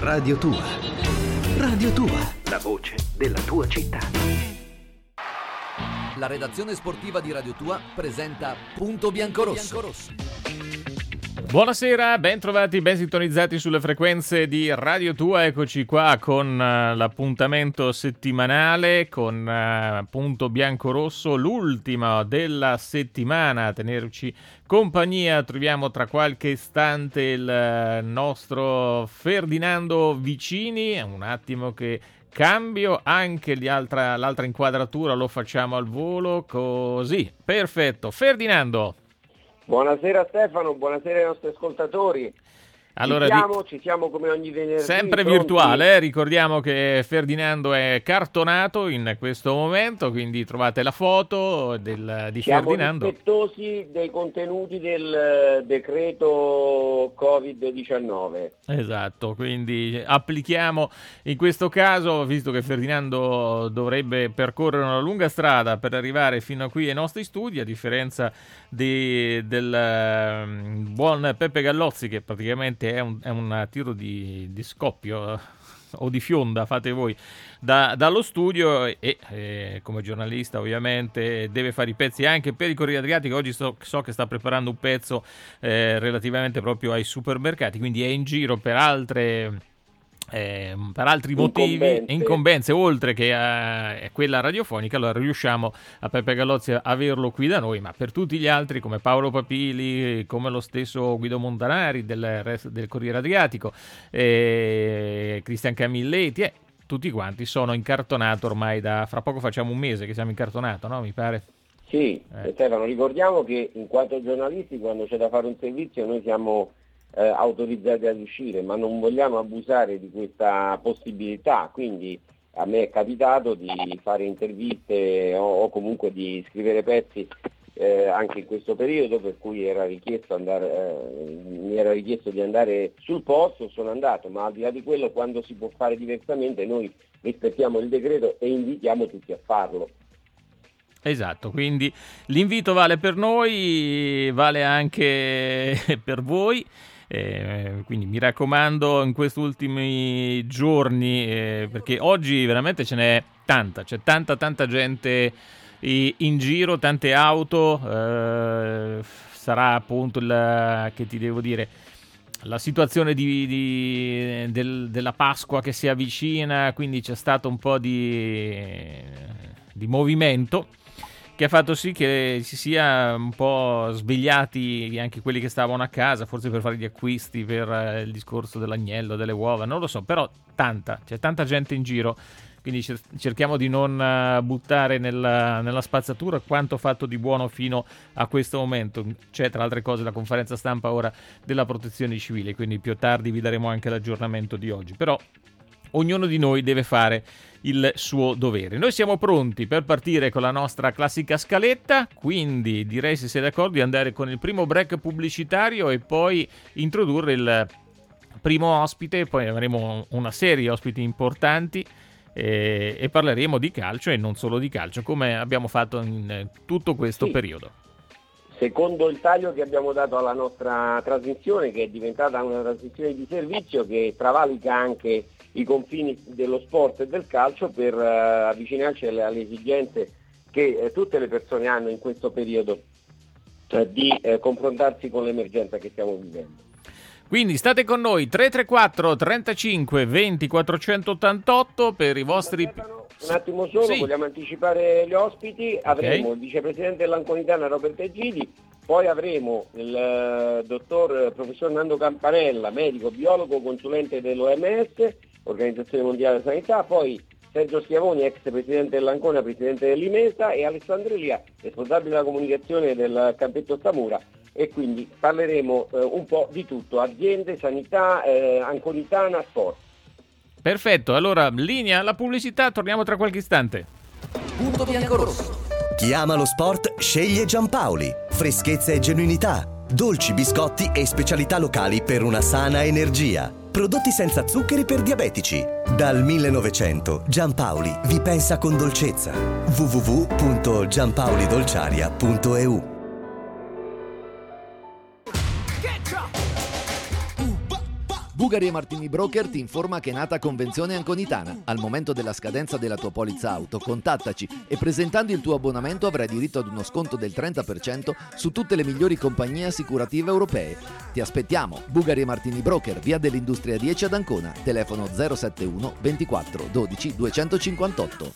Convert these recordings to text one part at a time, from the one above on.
Radio Tua. Radio Tua, la voce della tua città. La redazione sportiva di Radio Tua presenta Punto Biancorosso. Buonasera, ben trovati, ben sintonizzati sulle frequenze di Radio Tua. Eccoci qua con l'appuntamento settimanale con Punto Biancorosso, l'ultima della settimana. A tenerci compagnia troviamo tra qualche istante il nostro Ferdinando Vicini. Un attimo che cambio anche l'altra inquadratura, lo facciamo al volo, così, perfetto. Ferdinando. Buonasera Stefano, buonasera ai nostri ascoltatori. Allora, ci siamo come ogni venerdì. Sempre pronti. virtuale, ricordiamo che Ferdinando è cartonato in questo momento, quindi trovate la foto di siamo Ferdinando. rispettosi dei contenuti del decreto Covid-19. Esatto, quindi applichiamo in questo caso, visto che Ferdinando dovrebbe percorrere una lunga strada per arrivare fino a qui ai nostri studi, a differenza del buon Peppe Gallozzi, che praticamente è un tiro di scoppio o di fionda, fate voi, dallo studio, e come giornalista ovviamente deve fare i pezzi anche per il Corriere Adriatico. Oggi so che sta preparando un pezzo relativamente proprio ai supermercati, quindi è in giro per altri motivi, incombenze oltre che a quella radiofonica. Allora riusciamo a Peppe Gallozzi a averlo qui da noi, ma per tutti gli altri come Paolo Papili, come lo stesso Guido Montanari del Corriere Adriatico, Cristian Camilletti, tutti quanti sono incartonato ormai fra poco facciamo un mese che siamo incartonato, no? Mi pare. Sì, Stefano, ricordiamo che in quanto giornalisti quando c'è da fare un servizio noi siamo autorizzati ad uscire, ma non vogliamo abusare di questa possibilità, quindi a me è capitato di fare interviste o comunque di scrivere pezzi anche in questo periodo, per cui mi era richiesto di andare sul posto, sono andato, ma al di là di quello, quando si può fare diversamente noi rispettiamo il decreto e invitiamo tutti a farlo. Esatto, quindi l'invito vale per noi, vale anche per voi. Quindi mi raccomando in questi ultimi giorni, perché oggi veramente c'è tanta gente in giro, tante auto, sarà appunto che ti devo dire, la situazione della Pasqua che si avvicina, quindi c'è stato un po' di movimento che ha fatto sì che si sia un po' svegliati anche quelli che stavano a casa, forse per fare gli acquisti per il discorso dell'agnello, delle uova, non lo so, però c'è tanta gente in giro, quindi cerchiamo di non buttare nella spazzatura quanto fatto di buono fino a questo momento. C'è tra altre cose la conferenza stampa ora della Protezione Civile, quindi più tardi vi daremo anche l'aggiornamento di oggi, però ognuno di noi deve fare il suo dovere. Noi siamo pronti per partire con la nostra classica scaletta, quindi direi, se sei d'accordo, di andare con il primo break pubblicitario e poi introdurre il primo ospite. Poi avremo una serie di ospiti importanti e parleremo di calcio e non solo di calcio, come abbiamo fatto in tutto questo periodo. Secondo il taglio che abbiamo dato alla nostra trasmissione, che è diventata una trasmissione di servizio che travalica anche i confini dello sport e del calcio, per avvicinarci alle esigenze che tutte le persone hanno in questo periodo di confrontarsi con l'emergenza che stiamo vivendo. Quindi state con noi, 334 35 20 488 per i vostri... Un attimo solo, sì. Vogliamo anticipare gli ospiti. Avremo il vicepresidente dell'Anconitana Robert Egidi, poi avremo il professor Nando Campanella, medico, biologo, consulente dell'OMS, Organizzazione Mondiale della Sanità, poi Sergio Schiavoni, ex presidente dell'Ancona, presidente dell'Imesa, e Alessandro Elia, responsabile della comunicazione del Campetto Stamura, e quindi parleremo un po' di tutto, aziende, sanità, Anconitana, sport. Perfetto, allora linea alla pubblicità, torniamo tra qualche istante. Punto Biancorosso. Chi ama lo sport sceglie Giampaoli. Freschezza e genuinità, dolci, biscotti e specialità locali per una sana energia. Prodotti senza zuccheri per diabetici. Dal 1900 Giampaoli vi pensa con dolcezza. www.giampaolidolciaria.eu. Bugari e Martini Broker ti informa che è nata Convenzione Anconitana. Al momento della scadenza della tua polizza auto, contattaci e presentando il tuo abbonamento avrai diritto ad uno sconto del 30% su tutte le migliori compagnie assicurative europee. Ti aspettiamo. Bugari e Martini Broker, via dell'Industria 10 ad Ancona, telefono 071 24 12 258.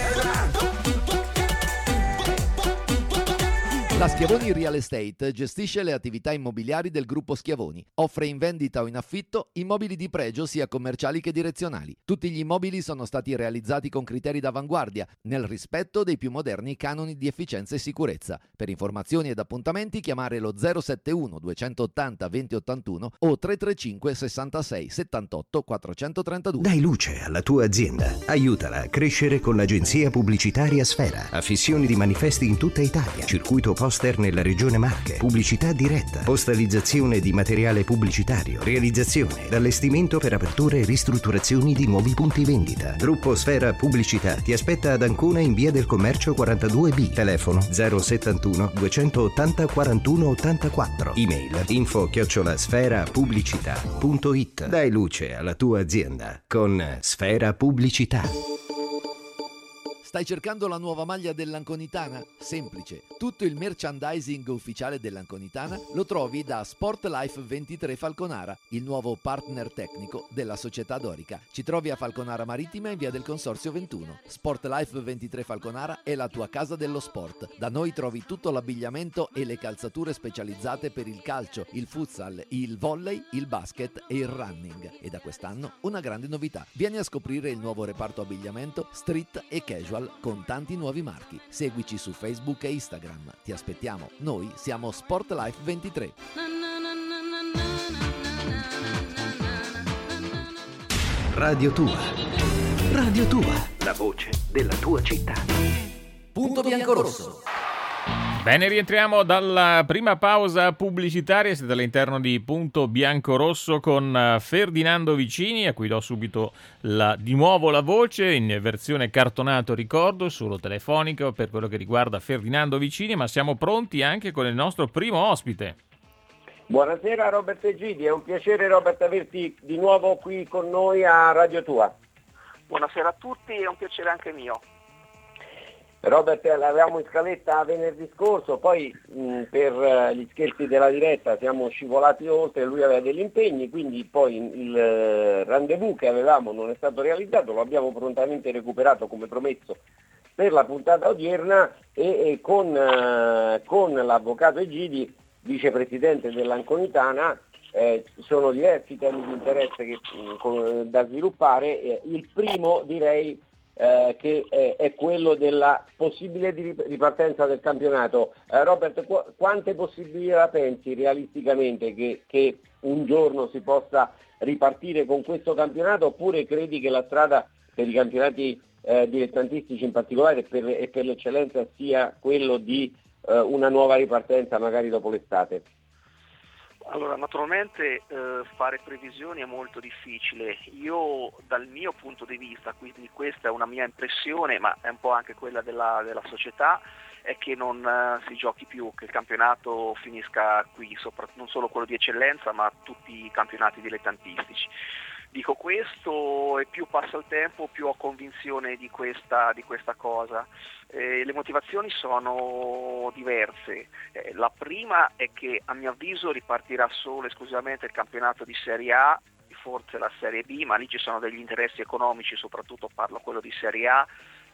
La Schiavoni Real Estate gestisce le attività immobiliari del gruppo Schiavoni. Offre in vendita o in affitto immobili di pregio sia commerciali che direzionali. Tutti gli immobili sono stati realizzati con criteri d'avanguardia, nel rispetto dei più moderni canoni di efficienza e sicurezza. Per informazioni ed appuntamenti chiamare lo 071 280 2081 o 335 66 78 432. Dai luce alla tua azienda. Aiutala a crescere con l'agenzia pubblicitaria Sfera. Affissioni di manifesti in tutta Italia. Circuito poster nella regione Marche, pubblicità diretta, postalizzazione di materiale pubblicitario, realizzazione ed allestimento per aperture e ristrutturazioni di nuovi punti vendita. Gruppo Sfera Pubblicità ti aspetta ad Ancona in via del Commercio 42B, telefono 071 280 41 84, email info@sferapubblicità.it. Dai luce alla tua azienda con Sfera Pubblicità. Stai cercando la nuova maglia dell'Anconitana? Semplice. Tutto il merchandising ufficiale dell'Anconitana lo trovi da Sportlife 23 Falconara, il nuovo partner tecnico della società dorica. Ci trovi a Falconara Marittima in via del Consorzio 21. Sportlife 23 Falconara è la tua casa dello sport. Da noi trovi tutto l'abbigliamento e le calzature specializzate per il calcio, il futsal, il volley, il basket e il running. E da quest'anno una grande novità. Vieni a scoprire il nuovo reparto abbigliamento street e casual con tanti nuovi marchi. Seguici su Facebook e Instagram. Ti aspettiamo. Noi siamo Sportlife 23. Radio Tua. Radio Tua, la voce della tua città. Punto biancorosso. Bene, rientriamo dalla prima pausa pubblicitaria. Siete all'interno di Punto Biancorosso con Ferdinando Vicini, a cui do subito di nuovo la voce in versione cartonato, ricordo, solo telefonico per quello che riguarda Ferdinando Vicini, ma siamo pronti anche con il nostro primo ospite. Buonasera Robert Egidi, è un piacere Robert averti di nuovo qui con noi a Radio Tua. Buonasera a tutti, è un piacere anche mio. Robert, l'avevamo in scaletta venerdì scorso, poi per gli scherzi della diretta siamo scivolati oltre, lui aveva degli impegni, quindi poi il rendezvous che avevamo non è stato realizzato, lo abbiamo prontamente recuperato come promesso per la puntata odierna e con l'avvocato Egidi, vicepresidente dell'Anconitana, sono diversi temi di interesse da sviluppare. Il primo direi che è quello della possibile ripartenza del campionato. Robert, quante possibilità pensi realisticamente che un giorno si possa ripartire con questo campionato, oppure credi che la strada per i campionati dilettantistici in particolare e per l'eccellenza sia quello di una nuova ripartenza magari dopo l'estate? Allora, naturalmente fare previsioni è molto difficile. Io dal mio punto di vista, quindi questa è una mia impressione, ma è un po' anche quella della società, è che non si giochi più, che il campionato finisca qui, non solo quello di eccellenza, ma tutti i campionati dilettantistici. Dico questo e più passa il tempo più ho convinzione di questa cosa. Le motivazioni sono diverse. La prima è che a mio avviso ripartirà solo e esclusivamente il campionato di Serie A, forse la Serie B, ma lì ci sono degli interessi economici, soprattutto parlo quello di Serie A,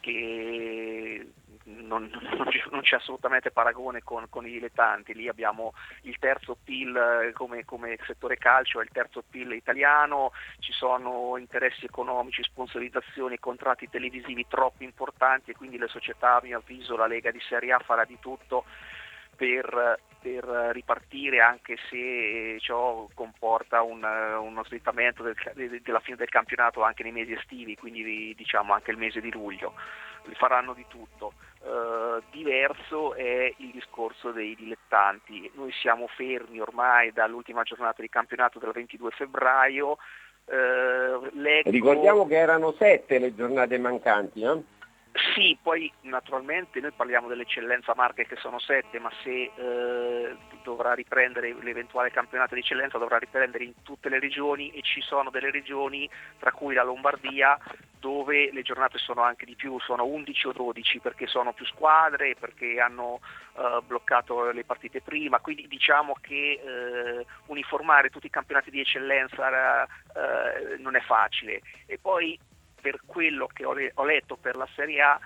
che non c'è assolutamente paragone con i dilettanti. Lì abbiamo il terzo PIL come settore calcio, è il terzo PIL italiano, ci sono interessi economici, sponsorizzazioni, contratti televisivi troppo importanti e quindi le società, a mio avviso la Lega di Serie A farà di tutto per ripartire, anche se ciò comporta uno slittamento della fine del campionato anche nei mesi estivi, quindi diciamo anche il mese di luglio. Faranno di tutto. Diverso è il discorso dei dilettanti. Noi siamo fermi ormai dall'ultima giornata di campionato del 22 febbraio. Ricordiamo che erano 7 le giornate mancanti, no? Sì, poi naturalmente noi parliamo dell'eccellenza Marche che sono 7, ma se dovrà riprendere l'eventuale campionato di eccellenza dovrà riprendere in tutte le regioni, e ci sono delle regioni, tra cui la Lombardia, dove le giornate sono anche di più, sono 11 o 12 perché sono più squadre, perché hanno bloccato le partite prima, quindi diciamo che uniformare tutti i campionati di eccellenza non è facile. E poi per quello che ho letto per la Serie A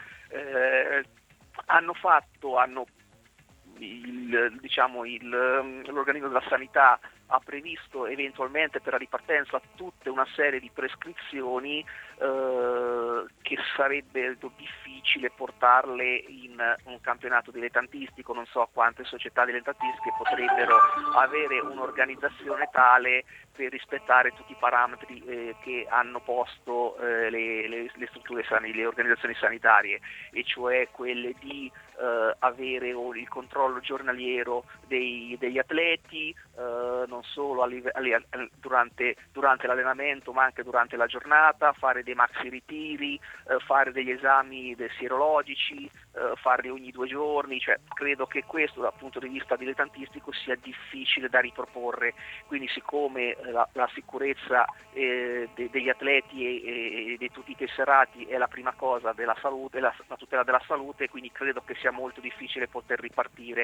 l'organismo della sanità ha previsto eventualmente per la ripartenza tutta una serie di prescrizioni che sarebbe difficile portarle in un campionato dilettantistico. Non so quante società dilettantistiche potrebbero avere un'organizzazione tale per rispettare tutti i parametri che hanno posto le strutture le organizzazioni sanitarie, e cioè quelle di avere il controllo giornaliero degli atleti, non solo durante l'allenamento ma anche durante la giornata, fare dei maxi ritiri, fare degli esami sierologici, farli ogni 2 giorni, cioè credo che questo dal punto di vista dilettantistico sia difficile da riproporre. Quindi siccome la sicurezza degli atleti e di tutti i tesserati è la prima cosa della salute, la tutela della salute, quindi credo che sia molto difficile poter ripartire.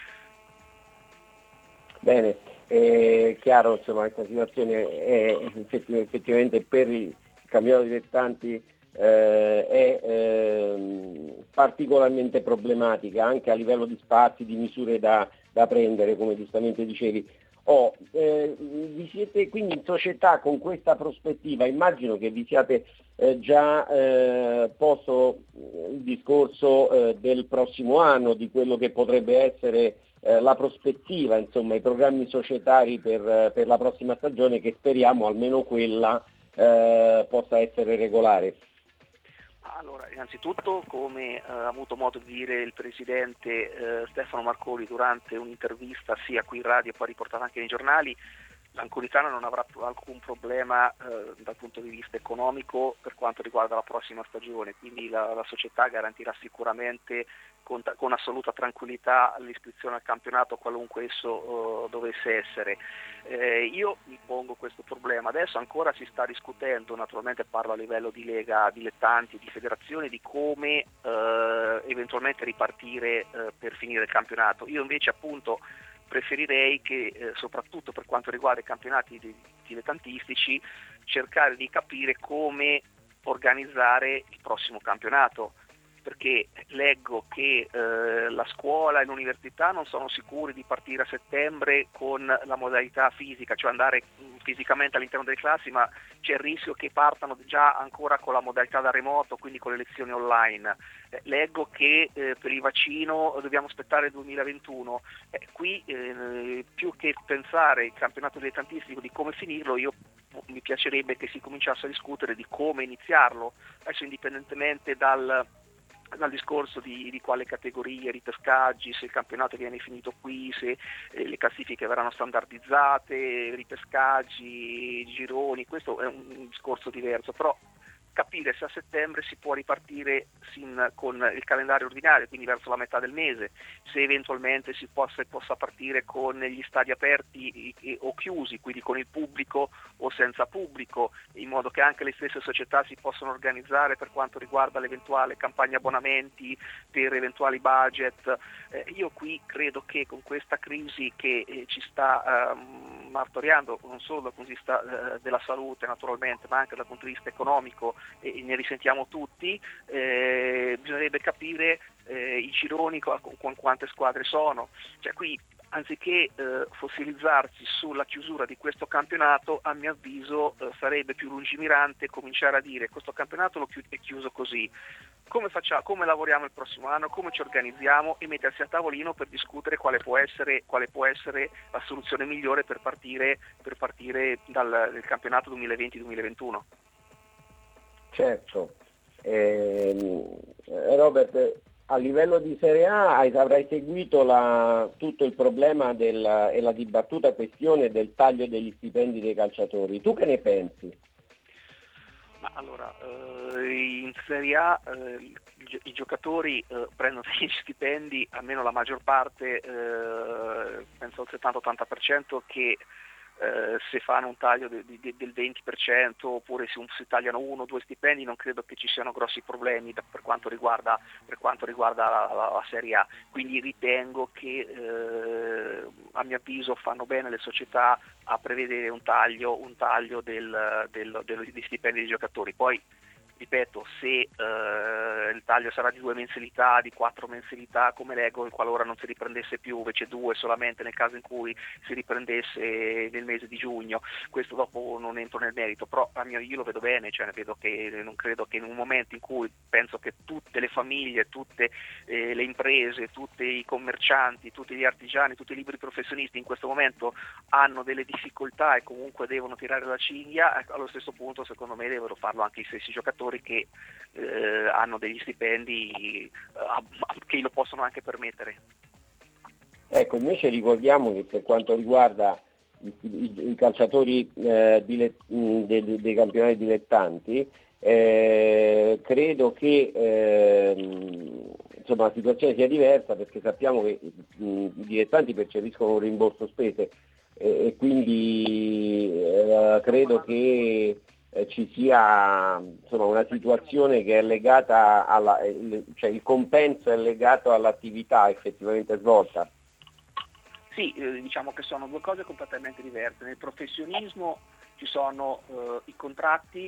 Bene, è chiaro, insomma, questa situazione è effettivamente per i campionati dilettanti è particolarmente problematica anche a livello di spazi, di misure da prendere, come giustamente dicevi. Vi siete quindi in società con questa prospettiva, immagino che vi siate già posto il discorso del prossimo anno, di quello che potrebbe essere la prospettiva, insomma i programmi societari per la prossima stagione, che speriamo almeno quella possa essere regolare. Allora, innanzitutto, come ha avuto modo di dire il presidente Stefano Marconi durante un'intervista sia qui in radio e poi riportata anche nei giornali, l'Anconitana non avrà alcun problema dal punto di vista economico per quanto riguarda la prossima stagione, quindi la società garantirà sicuramente con assoluta tranquillità l'iscrizione al campionato qualunque esso dovesse essere. Io mi pongo questo problema, adesso ancora si sta discutendo, naturalmente parlo a livello di lega, dilettanti, di federazione, di come eventualmente ripartire per finire il campionato. Io invece appunto preferirei che soprattutto per quanto riguarda i campionati dilettantistici cercare di capire come organizzare il prossimo campionato, perché leggo che la scuola e l'università non sono sicuri di partire a settembre con la modalità fisica, cioè andare fisicamente all'interno delle classi, ma c'è il rischio che partano già ancora con la modalità da remoto, quindi con le lezioni online. Leggo che per il vaccino dobbiamo aspettare il 2021. Qui più che pensare il campionato dilettantistico di come finirlo, mi piacerebbe che si cominciasse a discutere di come iniziarlo, adesso indipendentemente dal discorso di quale categorie, ripescaggi, se il campionato viene finito qui, se le classifiche verranno standardizzate, ripescaggi, gironi, questo è un discorso diverso, però capire se a settembre si può ripartire con il calendario ordinario, quindi verso la metà del mese, se eventualmente si possa partire con gli stadi aperti o chiusi, quindi con il pubblico o senza pubblico, in modo che anche le stesse società si possano organizzare per quanto riguarda l'eventuale campagna abbonamenti, per eventuali budget. Io qui credo che con questa crisi che ci sta martoriando, non solo dal punto di vista della salute naturalmente, ma anche dal punto di vista economico, e ne risentiamo tutti, bisognerebbe capire i gironi con quante squadre sono, cioè qui anziché fossilizzarsi sulla chiusura di questo campionato, a mio avviso sarebbe più lungimirante cominciare a dire questo campionato è chiuso così, come lavoriamo il prossimo anno, come ci organizziamo, e mettersi a tavolino per discutere quale può essere la soluzione migliore per partire dal campionato 2020-2021. Certo. Robert, a livello di Serie A avrai seguito tutto il problema e la dibattuta questione del taglio degli stipendi dei calciatori. Tu che ne pensi? Ma allora, in Serie A il i giocatori prendono degli stipendi, almeno la maggior parte, penso al 70-80%, che se fanno un taglio del 20% oppure se si tagliano 1 o 2 stipendi, non credo che ci siano grossi problemi per quanto riguarda la Serie A. Quindi ritengo che a mio avviso fanno bene le società a prevedere un taglio degli stipendi dei giocatori. Poi ripeto, se il taglio sarà di 2 mensilità, di 4 mensilità, come leggo, qualora non si riprendesse più, invece 2 solamente nel caso in cui si riprendesse nel mese di giugno, questo dopo non entro nel merito, però io lo vedo bene, cioè non credo che in un momento in cui penso che tutte le famiglie, tutte le imprese, tutti i commercianti, tutti gli artigiani, tutti i liberi professionisti in questo momento hanno delle difficoltà e comunque devono tirare la cinghia, allo stesso punto secondo me devono farlo anche i stessi giocatori che hanno degli stipendi che lo possono anche permettere. Ecco, invece ricordiamo che per quanto riguarda i calciatori dei campionati dilettanti, credo che insomma la situazione sia diversa, perché sappiamo che i dilettanti percepiscono un rimborso spese e quindi credo che ci sia insomma una situazione che è legata cioè il compenso è legato all'attività effettivamente svolta. Sì, diciamo che sono 2 cose completamente diverse. Nel professionismo ci sono i contratti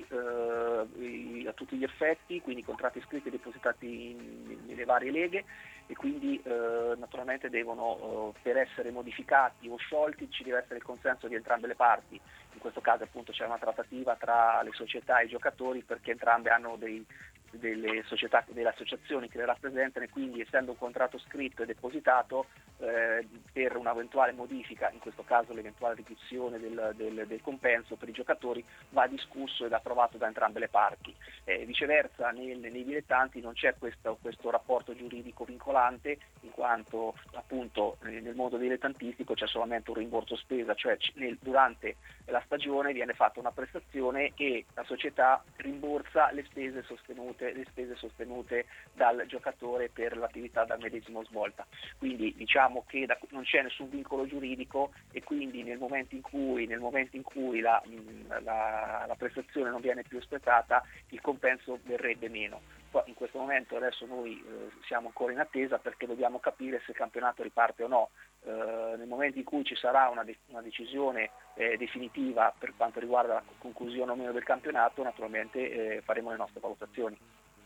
a tutti gli effetti, quindi i contratti scritti e depositati nelle varie leghe, e quindi naturalmente devono, per essere modificati o sciolti, ci deve essere il consenso di entrambe le parti. In questo caso appunto c'è una trattativa tra le società e i giocatori, perché entrambe hanno delle società, delle associazioni che le rappresentano, e quindi essendo un contratto scritto e depositato, per un'eventuale modifica, in questo caso l'eventuale riduzione del compenso per i giocatori, va discusso ed approvato da entrambe le parti. Viceversa nei dilettanti non c'è questo rapporto giuridico vincolante, in quanto appunto nel mondo dilettantistico c'è solamente un rimborso spesa, cioè durante la stagione viene fatta una prestazione e la società rimborsa le spese sostenute dal giocatore per l'attività dal medesimo svolta. Quindi diciamo che non c'è nessun vincolo giuridico, e quindi nel momento in cui la prestazione non viene più espletata, il compenso verrebbe meno. Poi in questo momento adesso noi siamo ancora in attesa, perché dobbiamo capire se il campionato riparte o no. Nel momento in cui ci sarà una decisione definitiva per quanto riguarda la conclusione o meno del campionato, naturalmente faremo le nostre valutazioni.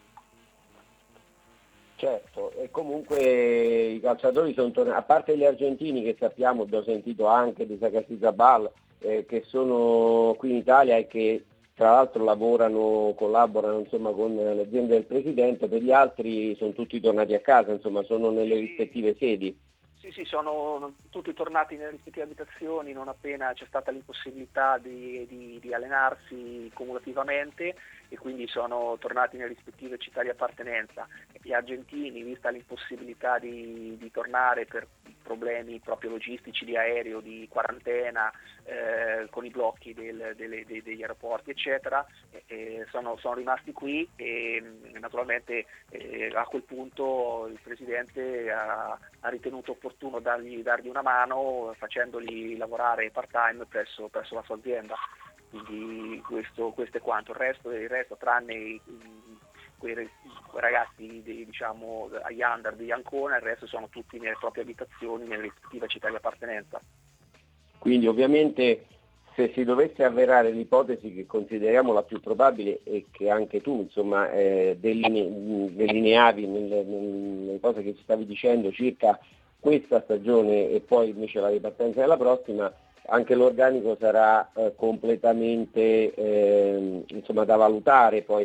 Certo, e comunque i calciatori sono tornati, a parte gli argentini che sappiamo, abbiamo sentito anche di Sagastizabal, che sono qui in Italia e che tra l'altro collaborano insomma con le aziende del presidente, per gli altri sono tutti tornati a casa, insomma sono nelle rispettive sedi. Sì, sono tutti tornati nelle rispettive abitazioni non appena c'è stata l'impossibilità di allenarsi cumulativamente, e quindi sono tornati nelle rispettive città di appartenenza. Gli argentini, vista l'impossibilità di tornare per problemi proprio logistici, di aereo, di quarantena, con i blocchi degli aeroporti eccetera, sono rimasti qui, e naturalmente a quel punto il Presidente ha ritenuto opportuno dargli una mano, facendoli lavorare part time presso la sua azienda. Quindi questo è quanto. Il resto tranne quei ragazzi diciamo agli under di Ancona, il resto sono tutti nelle proprie abitazioni, nelle rispettive città di appartenenza. Quindi ovviamente, se si dovesse avverare l'ipotesi che consideriamo la più probabile e che anche tu insomma delineavi nelle cose che ci stavi dicendo circa questa stagione e poi invece la ripartenza della prossima, anche l'organico sarà completamente insomma da valutare, poi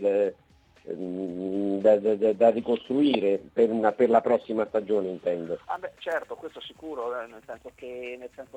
da ricostruire per la prossima stagione, intendo. Certo, questo sicuro, nel senso che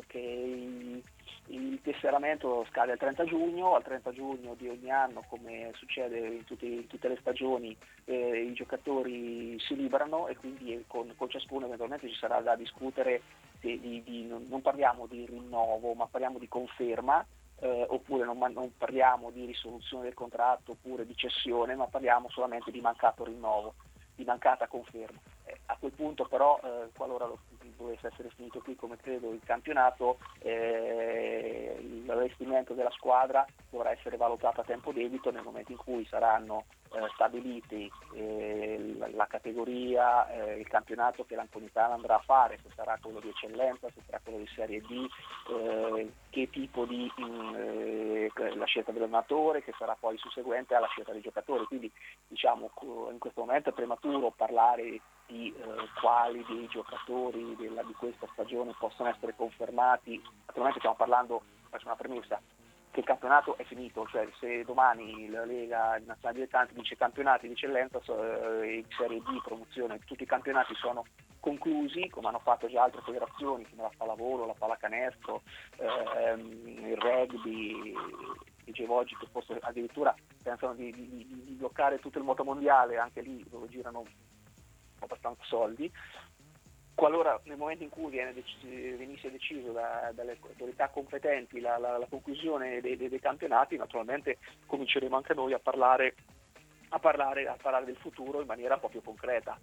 il tesseramento scade al 30 giugno, al 30 giugno di ogni anno, come succede in tutte le stagioni, i giocatori si liberano, e quindi con ciascuno eventualmente ci sarà da discutere non parliamo di rinnovo, ma parliamo di conferma, oppure non parliamo di risoluzione del contratto oppure di cessione, ma parliamo solamente di mancato rinnovo. mancata conferma. A quel punto però, qualora dovesse essere finito qui, come credo, il campionato, l'allestimento della squadra dovrà essere valutato a tempo debito nel momento in cui saranno stabiliti la categoria, il campionato che l'Anconitana andrà a fare, se sarà quello di eccellenza, se sarà quello di Serie D, che tipo di la scelta dell'allenatore, che sarà poi susseguente alla scelta dei giocatori. Quindi diciamo in questo momento è prematuro parlare di quali dei giocatori di questa stagione possono essere confermati. Naturalmente stiamo parlando, faccio una premessa, che il campionato è finito, cioè se domani la Lega Nazionale Dilettanti dice campionati di eccellenza, Serie D, promozione, tutti i campionati sono conclusi, come hanno fatto già altre federazioni come la pallavolo, la pallacanestro, il rugby. Dicevo oggi che forse addirittura pensano di bloccare tutto il motomondiale, anche lì dove girano abbastanza soldi. Qualora nel momento in cui venisse deciso dalle autorità competenti la conclusione dei campionati, naturalmente cominceremo anche noi a parlare del futuro in maniera un po' più concreta.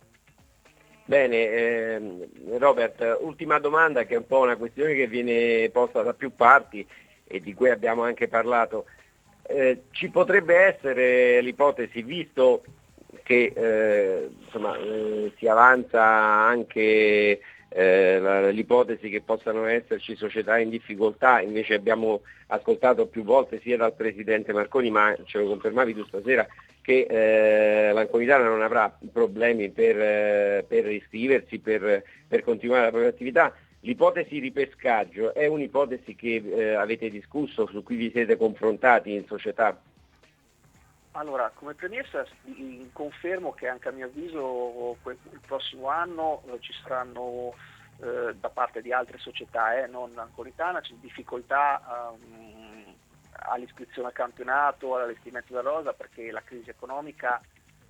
Bene, Robert, ultima domanda, che è un po' una questione che viene posta da più parti e di cui abbiamo anche parlato. Ci potrebbe essere l'ipotesi, visto che si avanza anche l'ipotesi che possano esserci società in difficoltà, invece abbiamo ascoltato più volte sia dal presidente Marconi, ma ce lo confermavi tu stasera, che l'Anconitana non avrà problemi per iscriversi, per continuare la propria attività. L'ipotesi di pescaggio è un'ipotesi che avete discusso, su cui vi siete confrontati in società? Allora, come premessa confermo che anche a mio avviso il prossimo anno ci saranno da parte di altre società, non Anconitana, c'è difficoltà all'iscrizione al campionato, all'allestimento della rosa, perché la crisi economica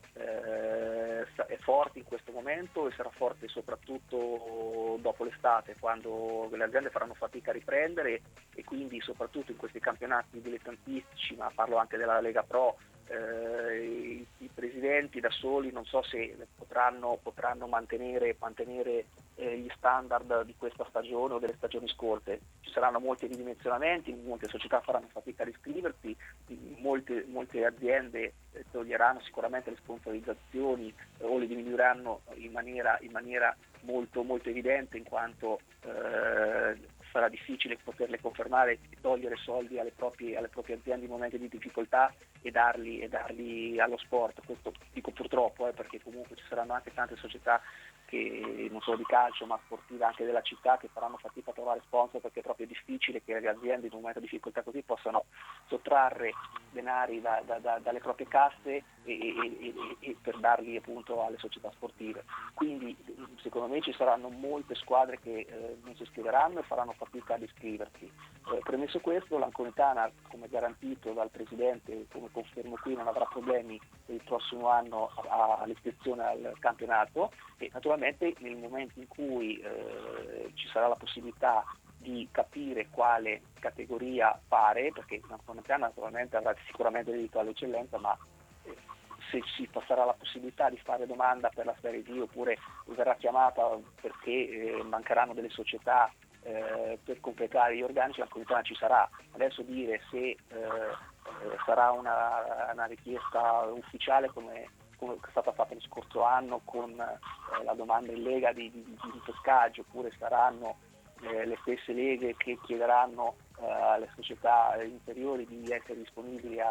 è forte in questo momento e sarà forte soprattutto dopo l'estate, quando le aziende faranno fatica a riprendere, e quindi soprattutto in questi campionati dilettantistici, ma parlo anche della Lega Pro, i presidenti da soli non so se potranno mantenere gli standard di questa stagione o delle stagioni scorse. Ci saranno molti ridimensionamenti, molte società faranno fatica ad iscriversi, molte aziende toglieranno sicuramente le sponsorizzazioni o le diminuiranno in maniera molto, molto evidente, in quanto sarà difficile poterle confermare e togliere soldi alle proprie aziende in momenti di difficoltà e darli allo sport. Questo dico purtroppo, perché comunque ci saranno anche tante società che non solo di calcio ma sportive anche della città che faranno fatica a trovare sponsor, perché è proprio difficile che le aziende in un momento di difficoltà così possano sottrarre denari dalle proprie casse e per darli appunto alle società sportive. Quindi secondo me ci saranno molte squadre che non si iscriveranno e faranno fatica ad iscriversi. Premesso questo, l'Anconitana, come garantito dal Presidente, come confermo qui, non avrà problemi per il prossimo anno all'iscrizione al campionato, e naturalmente nel momento in cui ci sarà la possibilità di capire quale categoria fare, perché l'Anconitana naturalmente avrà sicuramente diritto all'eccellenza, ma se ci passerà la possibilità di fare domanda per la Serie D oppure verrà chiamata perché mancheranno delle società per completare gli organici, l'Anconitana ci sarà. Adesso dire se sarà una richiesta ufficiale come è stata fatta lo scorso anno con la domanda in Lega di pescaggio, oppure saranno le stesse leghe che chiederanno alle società inferiori di essere disponibili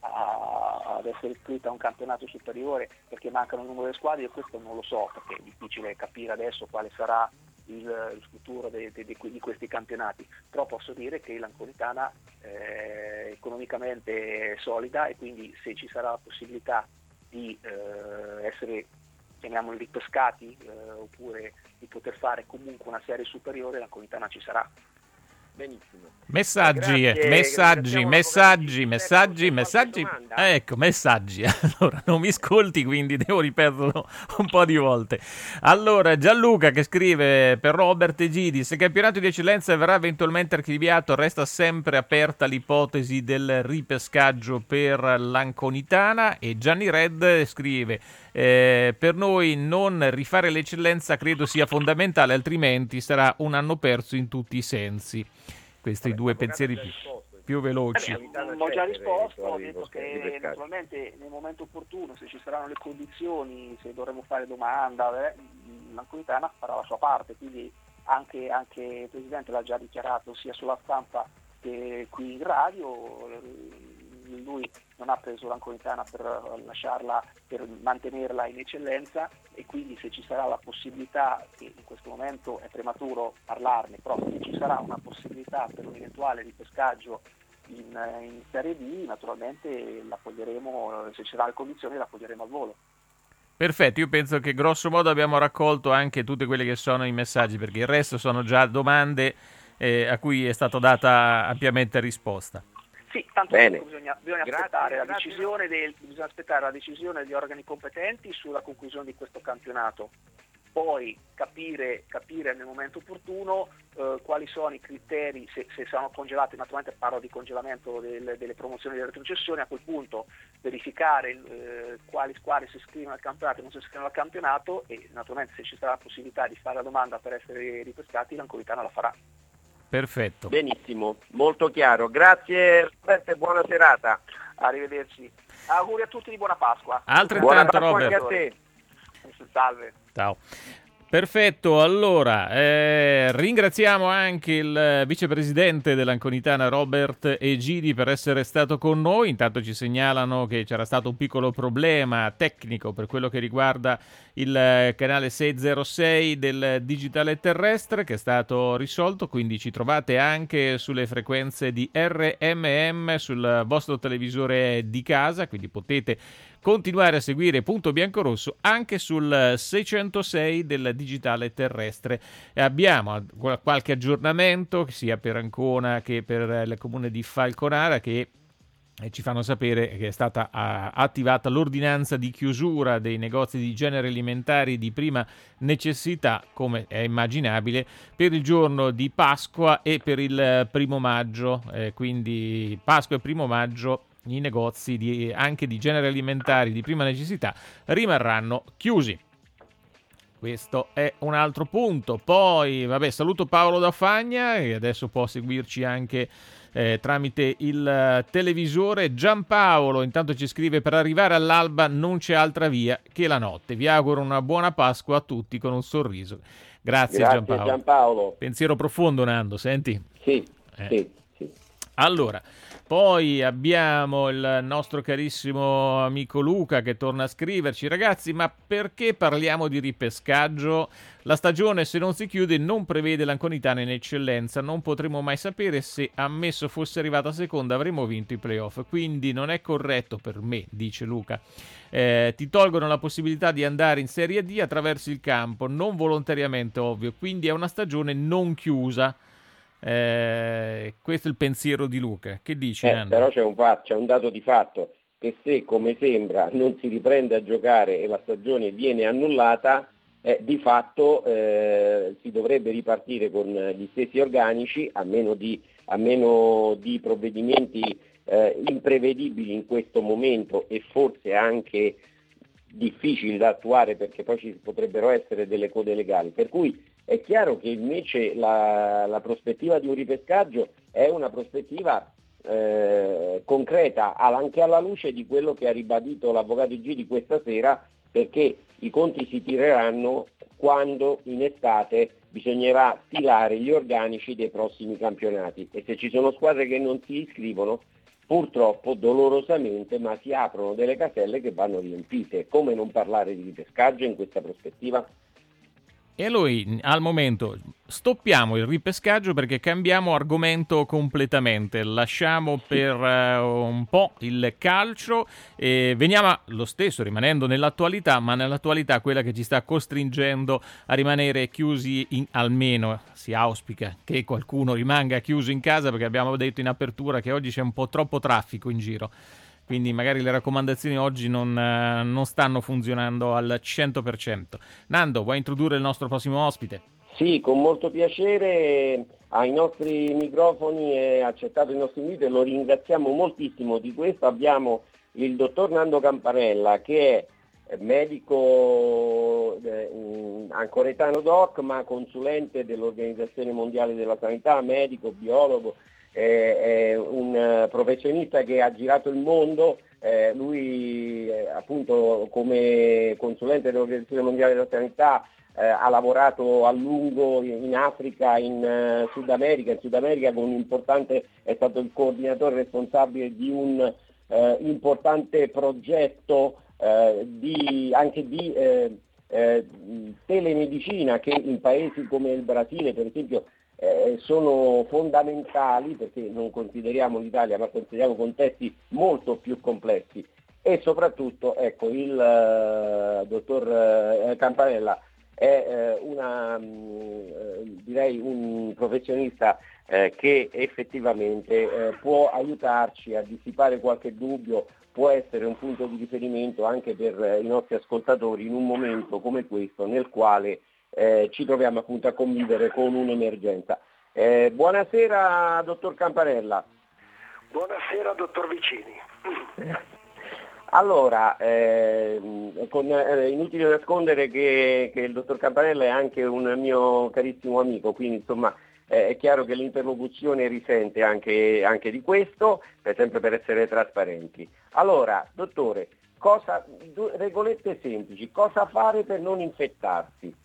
ad essere iscritte a un campionato superiore perché mancano il numero delle squadre, io questo non lo so, perché è difficile capire adesso quale sarà il futuro di questi campionati, però posso dire che l'Anconitana è economicamente solida, e quindi se ci sarà la possibilità di essere, chiamiamoli, ripescati oppure di poter fare comunque una serie superiore, l'Anconitana ci sarà. Benissimo. Messaggi. Ecco, messaggi. Allora, non mi ascolti, quindi devo ripeterlo un po' di volte. Allora, Gianluca che scrive per Robert e Gidi: se il campionato di eccellenza verrà eventualmente archiviato, resta sempre aperta l'ipotesi del ripescaggio per l'Anconitana. E Gianni Red scrive: Per noi non rifare l'eccellenza credo sia fondamentale, altrimenti sarà un anno perso in tutti i sensi. Questi due pensieri più veloci. Ho già risposto, ho detto che naturalmente nel momento opportuno, se ci saranno le condizioni, se dovremo fare domanda, l'Anconitana farà la sua parte, quindi anche il Presidente l'ha già dichiarato sia sulla stampa che qui in radio. Lui non ha preso l'Anconitana per lasciarla, per mantenerla in eccellenza, e quindi se ci sarà la possibilità, che in questo momento è prematuro parlarne, però se ci sarà una possibilità per un eventuale ripescaggio in Serie B, naturalmente l'accoglieremo, se ci saranno le condizioni l'accoglieremo al volo. Perfetto, io penso che grosso modo abbiamo raccolto anche tutti quelli che sono i messaggi, perché il resto sono già domande a cui è stata data ampiamente risposta. Sì, tanto bisogna aspettare la decisione degli organi competenti sulla conclusione di questo campionato, poi capire nel momento opportuno quali sono i criteri, se saranno congelati, naturalmente parlo di congelamento delle promozioni e delle retrocessioni, a quel punto verificare quali squadre si iscrivono al campionato e non si iscrivono al campionato, e naturalmente se ci sarà la possibilità di fare la domanda per essere ripescati, l'Anconitana la farà. Perfetto. Benissimo, molto chiaro. Grazie Roberto e buona serata. Arrivederci. Auguri a tutti di buona Pasqua. Altrettanto, Robert. Anche a te. Salve. Ciao. Perfetto, allora ringraziamo anche il vicepresidente dell'Anconitana Robert Egidi per essere stato con noi. Intanto ci segnalano che c'era stato un piccolo problema tecnico per quello che riguarda il canale 606 del digitale terrestre, che è stato risolto, quindi ci trovate anche sulle frequenze di RMM sul vostro televisore di casa, quindi potete continuare a seguire Punto Biancorosso anche sul 606 del digitale terrestre. Abbiamo qualche aggiornamento sia per Ancona che per il comune di Falconara, che ci fanno sapere che è stata attivata l'ordinanza di chiusura dei negozi di generi alimentari di prima necessità, come è immaginabile, per il giorno di Pasqua e per il 1° maggio. Quindi Pasqua e 1° maggio i negozi anche di generi alimentari di prima necessità rimarranno chiusi. Questo è un altro punto. Poi, saluto Paolo da Fagna, e adesso può seguirci anche tramite il televisore. Giampaolo intanto ci scrive: per arrivare all'alba non c'è altra via che la notte. Vi auguro una buona Pasqua a tutti con un sorriso. Grazie Giampaolo. Pensiero profondo, Nando, senti? Sì. Allora, poi abbiamo il nostro carissimo amico Luca che torna a scriverci: ragazzi, ma perché parliamo di ripescaggio? La stagione, se non si chiude, non prevede l'Anconitana in eccellenza, non potremo mai sapere se, ammesso fosse arrivata seconda, avremmo vinto i playoff, quindi non è corretto per me, dice Luca. Ti tolgono la possibilità di andare in Serie D attraverso il campo, non volontariamente, ovvio, quindi è una stagione non chiusa. Questo è il pensiero di Luca. Che dici, Nando? Però c'è un dato di fatto, che se, come sembra, non si riprende a giocare e la stagione viene annullata, di fatto si dovrebbe ripartire con gli stessi organici, a meno di provvedimenti imprevedibili in questo momento e forse anche difficili da attuare, perché poi ci potrebbero essere delle code legali, per cui è chiaro che invece la prospettiva di un ripescaggio è una prospettiva concreta, anche alla luce di quello che ha ribadito l'avvocato Gidi questa sera, perché i conti si tireranno quando in estate bisognerà stilare gli organici dei prossimi campionati, e se ci sono squadre che non si iscrivono, purtroppo, dolorosamente, ma si aprono delle caselle che vanno riempite. Come non parlare di ripescaggio in questa prospettiva? E noi al momento stoppiamo il ripescaggio perché cambiamo argomento completamente, lasciamo per un po' il calcio e veniamo lo stesso rimanendo nell'attualità, ma nell'attualità quella che ci sta costringendo a rimanere chiusi, almeno si auspica che qualcuno rimanga chiuso in casa, perché abbiamo detto in apertura che oggi c'è un po' troppo traffico in giro. Quindi magari le raccomandazioni oggi non stanno funzionando al 100%. Nando, vuoi introdurre il nostro prossimo ospite? Sì, con molto piacere, ai nostri microfoni è accettato il nostro invito e lo ringraziamo moltissimo di questo. Abbiamo il dottor Nando Campanella, che medico ancoretano doc, ma consulente dell'Organizzazione Mondiale della Sanità, medico, biologo, è un professionista che ha girato il mondo. Lui appunto come consulente dell'Organizzazione Mondiale della Sanità ha lavorato a lungo in Africa, in Sud America con un importante, è stato il coordinatore responsabile di un importante progetto anche di telemedicina, che in paesi come il Brasile per esempio sono fondamentali, perché non consideriamo l'Italia ma consideriamo contesti molto più complessi, e soprattutto ecco il dottor Campanella è direi un professionista che effettivamente può aiutarci a dissipare qualche dubbio, può essere un punto di riferimento anche per i nostri ascoltatori in un momento come questo nel quale ci troviamo appunto a convivere con un'emergenza. Buonasera dottor Campanella. Buonasera dottor Vicini. Allora, inutile nascondere che il dottor Campanella è anche un mio carissimo amico, quindi insomma è chiaro che l'interlocuzione risente anche di questo, sempre per essere trasparenti. Allora, dottore, regolette semplici, cosa fare per non infettarsi?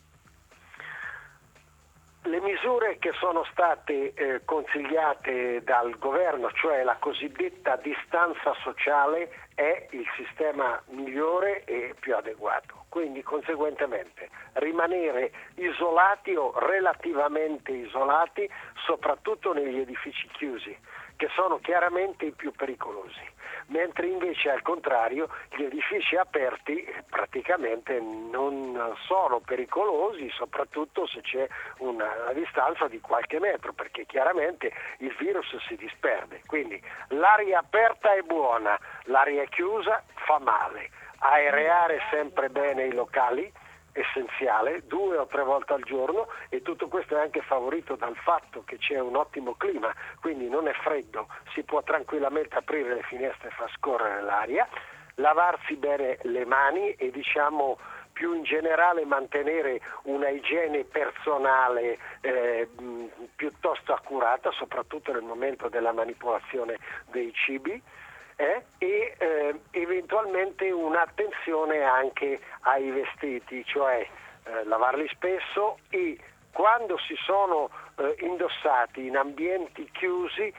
Le misure che sono state consigliate dal governo, cioè la cosiddetta distanza sociale, è il sistema migliore e più adeguato. Quindi conseguentemente rimanere isolati o relativamente isolati, soprattutto negli edifici chiusi, che sono chiaramente i più pericolosi. Mentre invece al contrario gli edifici aperti praticamente non sono pericolosi, soprattutto se c'è una distanza di qualche metro, perché chiaramente il virus si disperde. Quindi l'aria aperta è buona, l'aria chiusa fa male. Aereare sempre bene i locali, essenziale, 2 o 3 volte al giorno, e tutto questo è anche favorito dal fatto che c'è un ottimo clima, quindi non è freddo, si può tranquillamente aprire le finestre e far scorrere l'aria, lavarsi bene le mani e diciamo più in generale mantenere una igiene personale piuttosto accurata, soprattutto nel momento della manipolazione dei cibi. E eventualmente un'attenzione anche ai vestiti, cioè lavarli spesso, e quando si sono indossati in ambienti chiusi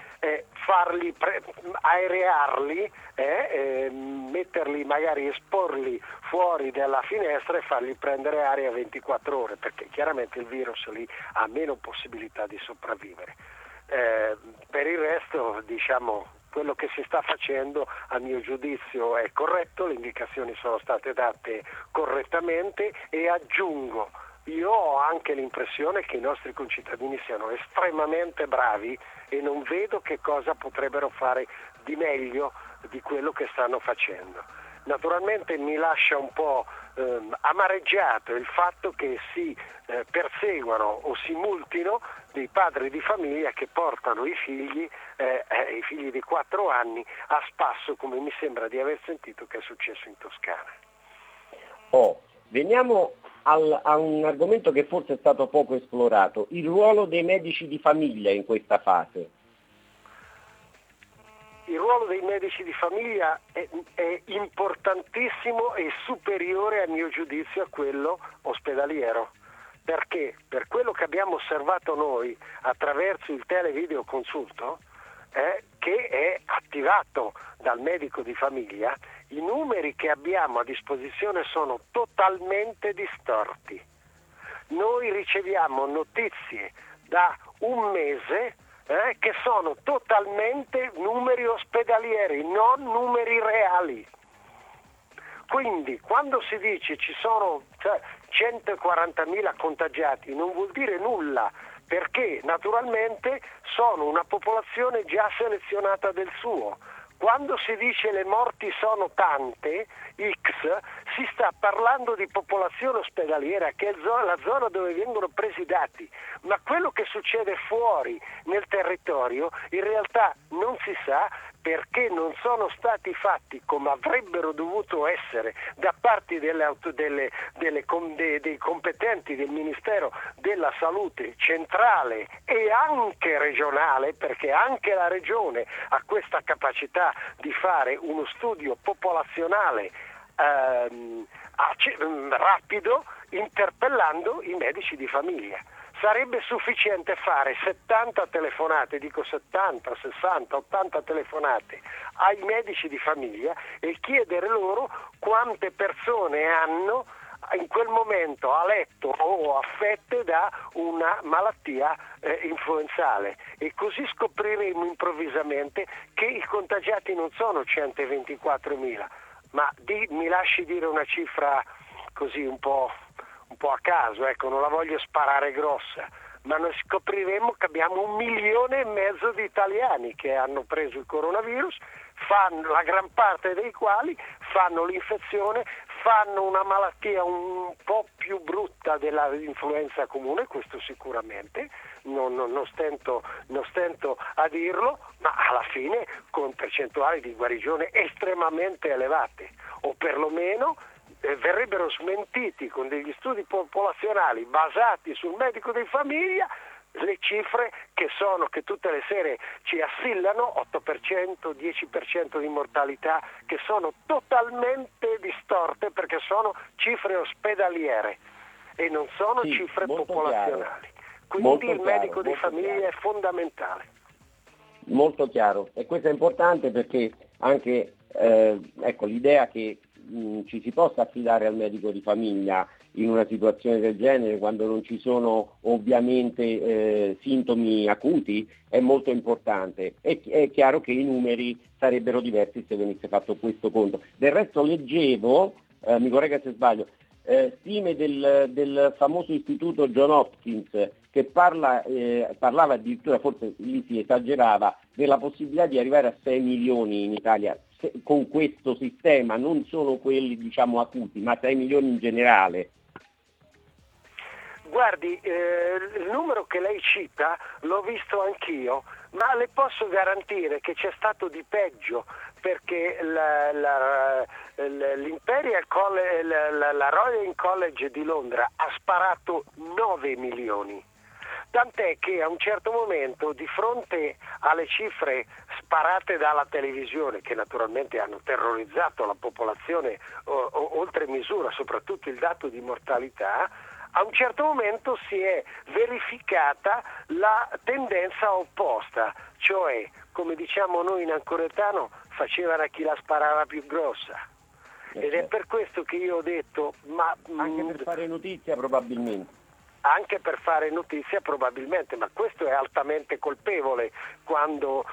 aerearli, metterli, magari esporli fuori dalla finestra e fargli prendere aria 24 ore, perché chiaramente il virus lì ha meno possibilità di sopravvivere. Per il resto diciamo quello che si sta facendo a mio giudizio è corretto, le indicazioni sono state date correttamente, e aggiungo, io ho anche l'impressione che i nostri concittadini siano estremamente bravi e non vedo che cosa potrebbero fare di meglio di quello che stanno facendo. Naturalmente mi lascia un po' amareggiato il fatto che si perseguano o si multino dei padri di famiglia che portano i figli di 4 anni a spasso, come mi sembra di aver sentito che è successo in Toscana. Veniamo a un argomento che forse è stato poco esplorato, il ruolo dei medici di famiglia in questa fase. Il ruolo dei medici di famiglia è importantissimo e superiore a mio giudizio a quello ospedaliero, perché per quello che abbiamo osservato noi attraverso il televideo consulto, che è attivato dal medico di famiglia, i numeri che abbiamo a disposizione sono totalmente distorti. Noi riceviamo notizie da un mese che sono totalmente numeri ospedalieri, non numeri reali. Quindi quando si dice ci sono 140.000 contagiati non vuol dire nulla, perché naturalmente sono una popolazione già selezionata del suo. Quando si dice le morti sono tante, X, si sta parlando di popolazione ospedaliera, che è la zona dove vengono presi i dati, ma quello che succede fuori nel territorio in realtà non si sa, perché non sono stati fatti come avrebbero dovuto essere da parte dei competenti del Ministero della Salute centrale e anche regionale, perché anche la Regione ha questa capacità di fare uno studio popolazionale rapido, interpellando i medici di famiglia. Sarebbe sufficiente fare 70 telefonate, dico 70, 60, 80 telefonate ai medici di famiglia e chiedere loro quante persone hanno in quel momento a letto o affette da una malattia influenzale, e così scopriremo improvvisamente che i contagiati non sono 124.000, ma mi lasci dire una cifra così un po' a caso, ecco, non la voglio sparare grossa, ma noi scopriremo che abbiamo 1,5 milioni di italiani che hanno preso il coronavirus, la gran parte dei quali fanno l'infezione, fanno una malattia un po' più brutta dell'influenza comune, questo sicuramente, non stento a dirlo, ma alla fine con percentuali di guarigione estremamente elevate, o perlomeno verrebbero smentiti con degli studi popolazionali basati sul medico di famiglia le cifre che tutte le sere ci assillano, 8%, 10% di mortalità, che sono totalmente distorte perché sono cifre ospedaliere e non sono cifre popolazionali. Quindi il medico di famiglia è fondamentale. Molto chiaro, e questo è importante perché anche l'idea che ci si possa affidare al medico di famiglia in una situazione del genere, quando non ci sono ovviamente sintomi acuti, è molto importante. È chiaro che i numeri sarebbero diversi se venisse fatto questo conto. Del resto leggevo, mi corregga se sbaglio, stime del famoso istituto John Hopkins, che parlava addirittura, forse lì si esagerava, della possibilità di arrivare a 6 milioni in Italia con questo sistema, non solo quelli diciamo acuti, ma 6 milioni in generale. Guardi, il numero che lei cita l'ho visto anch'io, ma le posso garantire che c'è stato di peggio, perché l'Imperial College, la Royal College di Londra ha sparato 9 milioni. Tant'è che a un certo momento, di fronte alle cifre sparate dalla televisione, che naturalmente hanno terrorizzato la popolazione oltre misura, soprattutto il dato di mortalità, a un certo momento si è verificata la tendenza opposta, cioè, come diciamo noi in ancoretano, facevano a chi la sparava più grossa. Ed è per questo che io ho detto, ma anche per fare notizia probabilmente. Anche per fare notizia probabilmente, ma questo è altamente colpevole quando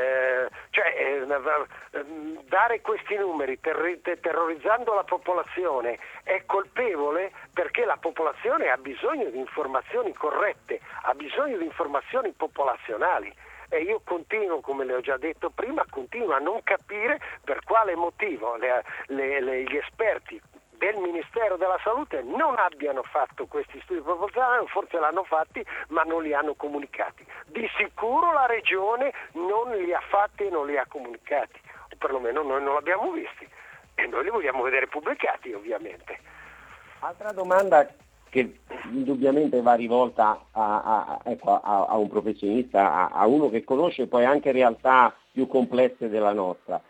dare questi numeri terrorizzando la popolazione è colpevole, perché la popolazione ha bisogno di informazioni corrette, ha bisogno di informazioni popolazionali. E io continuo, come le ho già detto prima, continuo a non capire per quale motivo gli esperti del Ministero della Salute non abbiano fatto questi studi proporzionali, forse l'hanno fatti ma non li hanno comunicati. Di sicuro la Regione non li ha fatti e non li ha comunicati, o perlomeno noi non li abbiamo visti e noi li vogliamo vedere pubblicati, ovviamente. Altra domanda che indubbiamente va rivolta a un professionista, a uno che conosce poi anche realtà più complesse della nostra.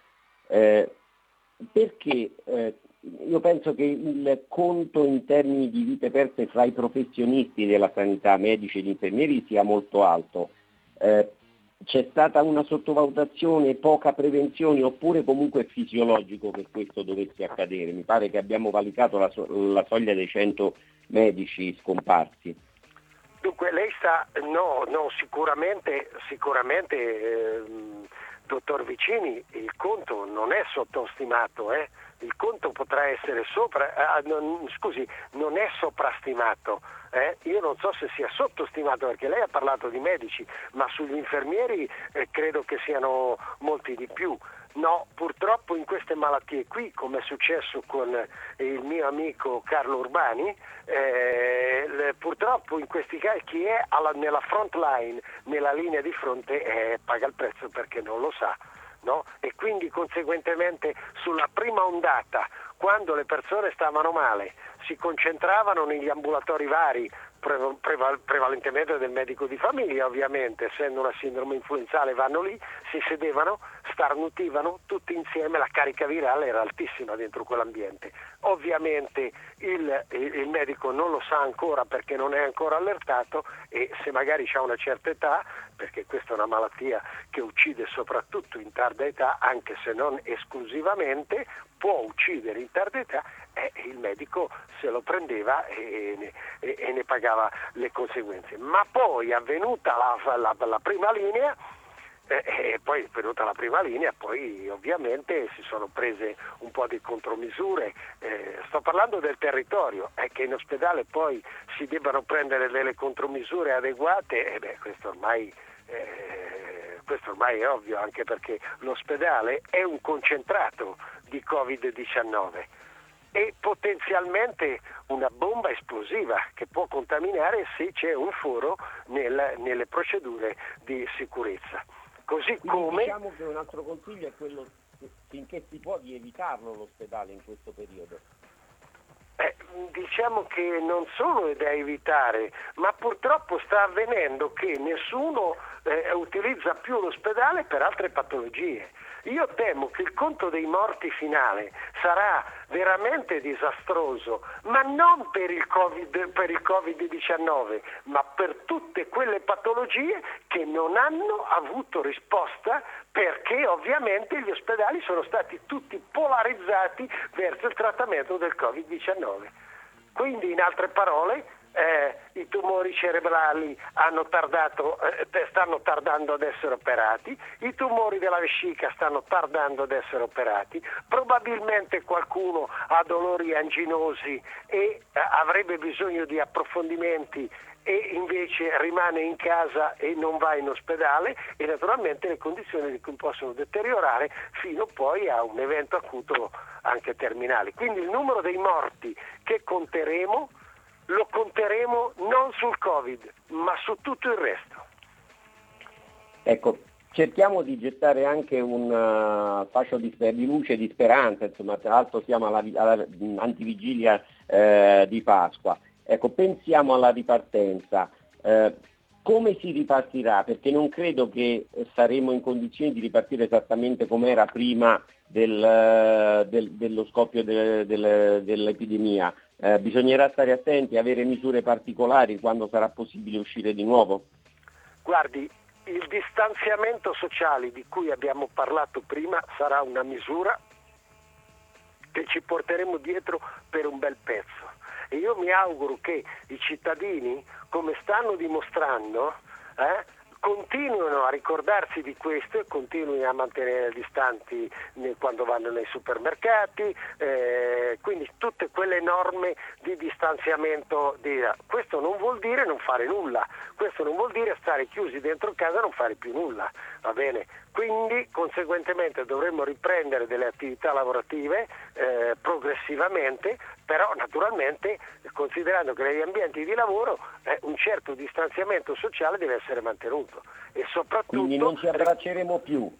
Perché io penso che il conto in termini di vite perse fra i professionisti della sanità, medici ed infermieri, sia molto alto. C'è stata una sottovalutazione, poca prevenzione, oppure comunque è fisiologico che questo dovesse accadere? Mi pare che abbiamo valicato la soglia dei 100 medici scomparsi. Dunque lei sicuramente dottor Vicini, il conto non è sottostimato, il conto potrà essere non è soprastimato, io non so se sia sottostimato, perché lei ha parlato di medici, ma sugli infermieri credo che siano molti di più. No, purtroppo in queste malattie qui, come è successo con il mio amico Carlo Urbani, purtroppo in questi casi chi è nella front line, nella linea di fronte, paga il prezzo perché non lo sa. no? E quindi conseguentemente sulla prima ondata, quando le persone stavano male, si concentravano negli ambulatori vari, prevalentemente del medico di famiglia, ovviamente, essendo una sindrome influenzale vanno lì, si sedevano, starnutivano tutti insieme, la carica virale era altissima dentro quell'ambiente. Ovviamente il medico non lo sa ancora perché non è ancora allertato, e se magari ha una certa età, perché questa è una malattia che uccide soprattutto in tarda età, anche se non esclusivamente, può uccidere in tarda età, il medico se lo prendeva e ne pagava le conseguenze. Ma poi avvenuta la prima linea, poi ovviamente si sono prese un po' di contromisure. Sto parlando del territorio, che in ospedale poi si debbano prendere delle contromisure adeguate, questo ormai è ovvio, anche perché l'ospedale è un concentrato di Covid-19 e potenzialmente una bomba esplosiva che può contaminare se c'è un foro nelle procedure di sicurezza. Così quindi come diciamo che un altro consiglio è quello, finché si può, di evitarlo l'ospedale in questo periodo. Diciamo che non solo è da evitare, ma purtroppo sta avvenendo che nessuno utilizza più l'ospedale per altre patologie. Io temo che il conto dei morti finale sarà veramente disastroso, ma non per il Covid-19, ma per tutte quelle patologie che non hanno avuto risposta, perché ovviamente gli ospedali sono stati tutti polarizzati verso il trattamento del Covid-19. Quindi, in altre parole, i tumori cerebrali stanno tardando ad essere operati, i tumori della vescica stanno tardando ad essere operati, probabilmente qualcuno ha dolori anginosi e avrebbe bisogno di approfondimenti e invece rimane in casa e non va in ospedale, e naturalmente le condizioni di cui possono deteriorare fino poi a un evento acuto anche terminale. Quindi il numero dei morti che conteremo lo conteremo non sul Covid, ma su tutto il resto. Ecco, cerchiamo di gettare anche un fascio di luce e di speranza, insomma, tra l'altro siamo alla antivigilia di Pasqua. Ecco, pensiamo alla ripartenza. Come si ripartirà? Perché non credo che saremo in condizioni di ripartire esattamente come era prima dello scoppio dell'epidemia. Bisognerà stare attenti, avere misure particolari quando sarà possibile uscire di nuovo? Guardi, il distanziamento sociale di cui abbiamo parlato prima sarà una misura che ci porteremo dietro per un bel pezzo. E io mi auguro che i cittadini, come stanno dimostrando, continuino a ricordarsi di questo e continuino a mantenere distanti quando vanno nei supermercati, quindi tutte quelle norme di distanziamento. Questo non vuol dire non fare nulla, questo non vuol dire stare chiusi dentro casa e non fare più nulla, va bene? Quindi conseguentemente dovremmo riprendere delle attività lavorative progressivamente, però naturalmente considerando che negli ambienti di lavoro un certo distanziamento sociale deve essere mantenuto e soprattutto... Quindi non ci abbracceremo più?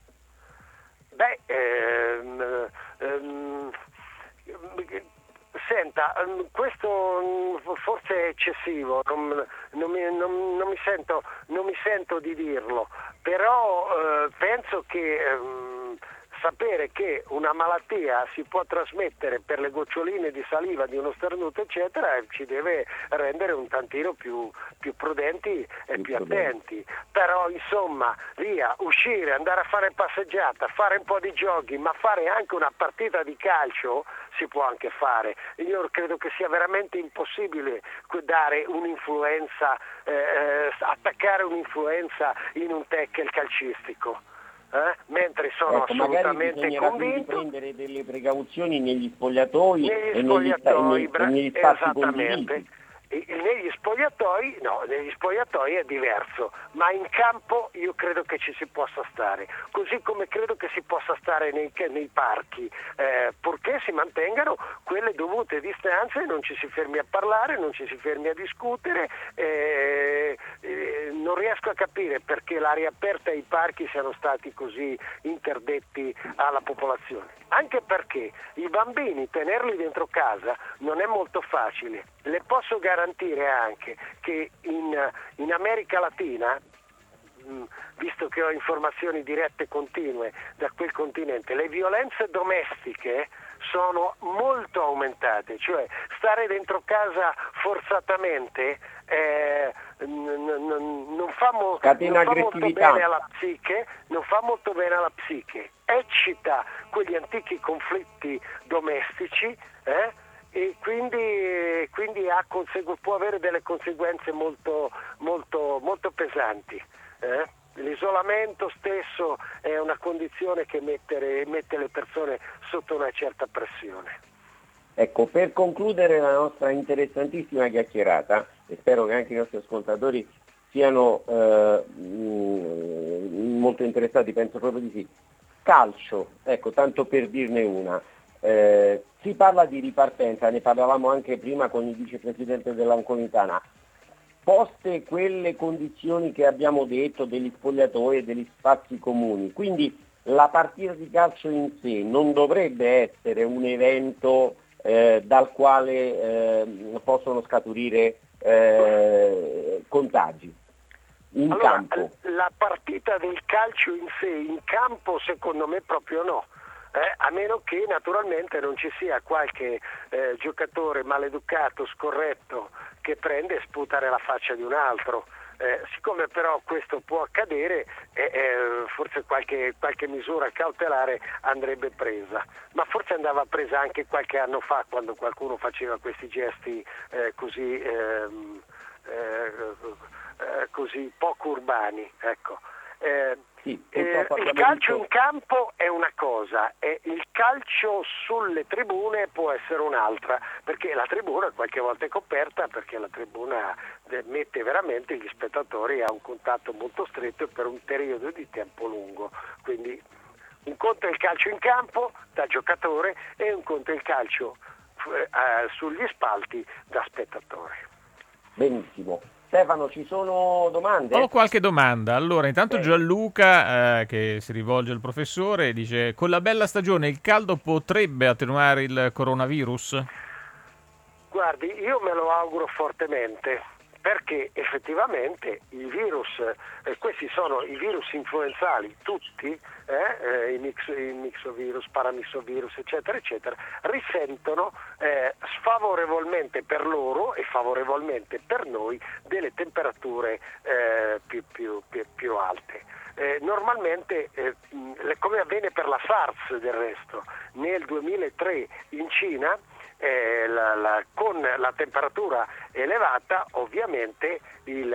Senta, questo forse è eccessivo, non mi sento di dirlo, però penso che sapere che una malattia si può trasmettere per le goccioline di saliva di uno starnuto eccetera ci deve rendere un tantino più prudenti e più attenti. Però insomma, via, uscire, andare a fare passeggiata, fare un po' di jogging, ma fare anche una partita di calcio si può anche fare. Io credo che sia veramente impossibile dare un'influenza, attaccare un'influenza in un tackle calcistico. Mentre sono assolutamente convinto di prendere delle precauzioni negli spogliatoi e negli spazi condivisi. Negli spogliatoi è diverso, ma in campo io credo che ci si possa stare, così come credo che si possa stare nei parchi, purché si mantengano quelle dovute distanze, non ci si fermi a parlare, non ci si fermi a discutere. Non riesco riesco a capire perché l'aria aperta e i parchi siano stati così interdetti alla popolazione, anche perché i bambini tenerli dentro casa non è molto facile. Le posso garantire anche che in America Latina, visto che ho informazioni dirette e continue da quel continente, le violenze domestiche sono molto aumentate, cioè stare dentro casa forzatamente non fa molto bene alla psiche, eccita quegli antichi conflitti domestici, e quindi può avere delle conseguenze molto, molto, molto pesanti. L'isolamento stesso è una condizione che mette le persone sotto una certa pressione. Ecco, per concludere la nostra interessantissima chiacchierata, e spero che anche i nostri ascoltatori siano molto interessati, penso proprio di sì. Calcio, ecco, tanto per dirne una. Si parla di ripartenza, ne parlavamo anche prima con il vicepresidente dell'Anconitana. Poste quelle condizioni che abbiamo detto degli spogliatoi e degli spazi comuni, quindi la partita di calcio in sé non dovrebbe essere un evento dal quale possono scaturire contagi in campo. La partita del calcio in sé, in campo, secondo me proprio no. A meno che naturalmente non ci sia qualche giocatore maleducato, scorretto, che prende e sputare la faccia di un altro. Siccome però questo può accadere, forse qualche misura cautelare andrebbe presa, ma forse andava presa anche qualche anno fa, quando qualcuno faceva questi gesti così poco urbani, ecco. Il calcio in campo è una cosa, e il calcio sulle tribune può essere un'altra, perché la tribuna qualche volta è coperta, perché la tribuna mette veramente gli spettatori a un contatto molto stretto e per un periodo di tempo lungo. Quindi un conto è il calcio in campo da giocatore e un conto è il calcio sugli spalti da spettatore. Benissimo. Stefano, ci sono domande? Ho qualche domanda. Allora, intanto Gianluca, che si rivolge al professore, dice: con la bella stagione il caldo potrebbe attenuare il coronavirus? Guardi, io me lo auguro fortemente, perché effettivamente il virus, questi sono i virus influenzali, tutti, i mixovirus, paramixovirus, eccetera, eccetera, risentono sfavorevolmente per loro e favorevolmente per noi delle temperature più alte. Normalmente, come avviene per la SARS del resto, nel 2003 in Cina, con la temperatura elevata ovviamente il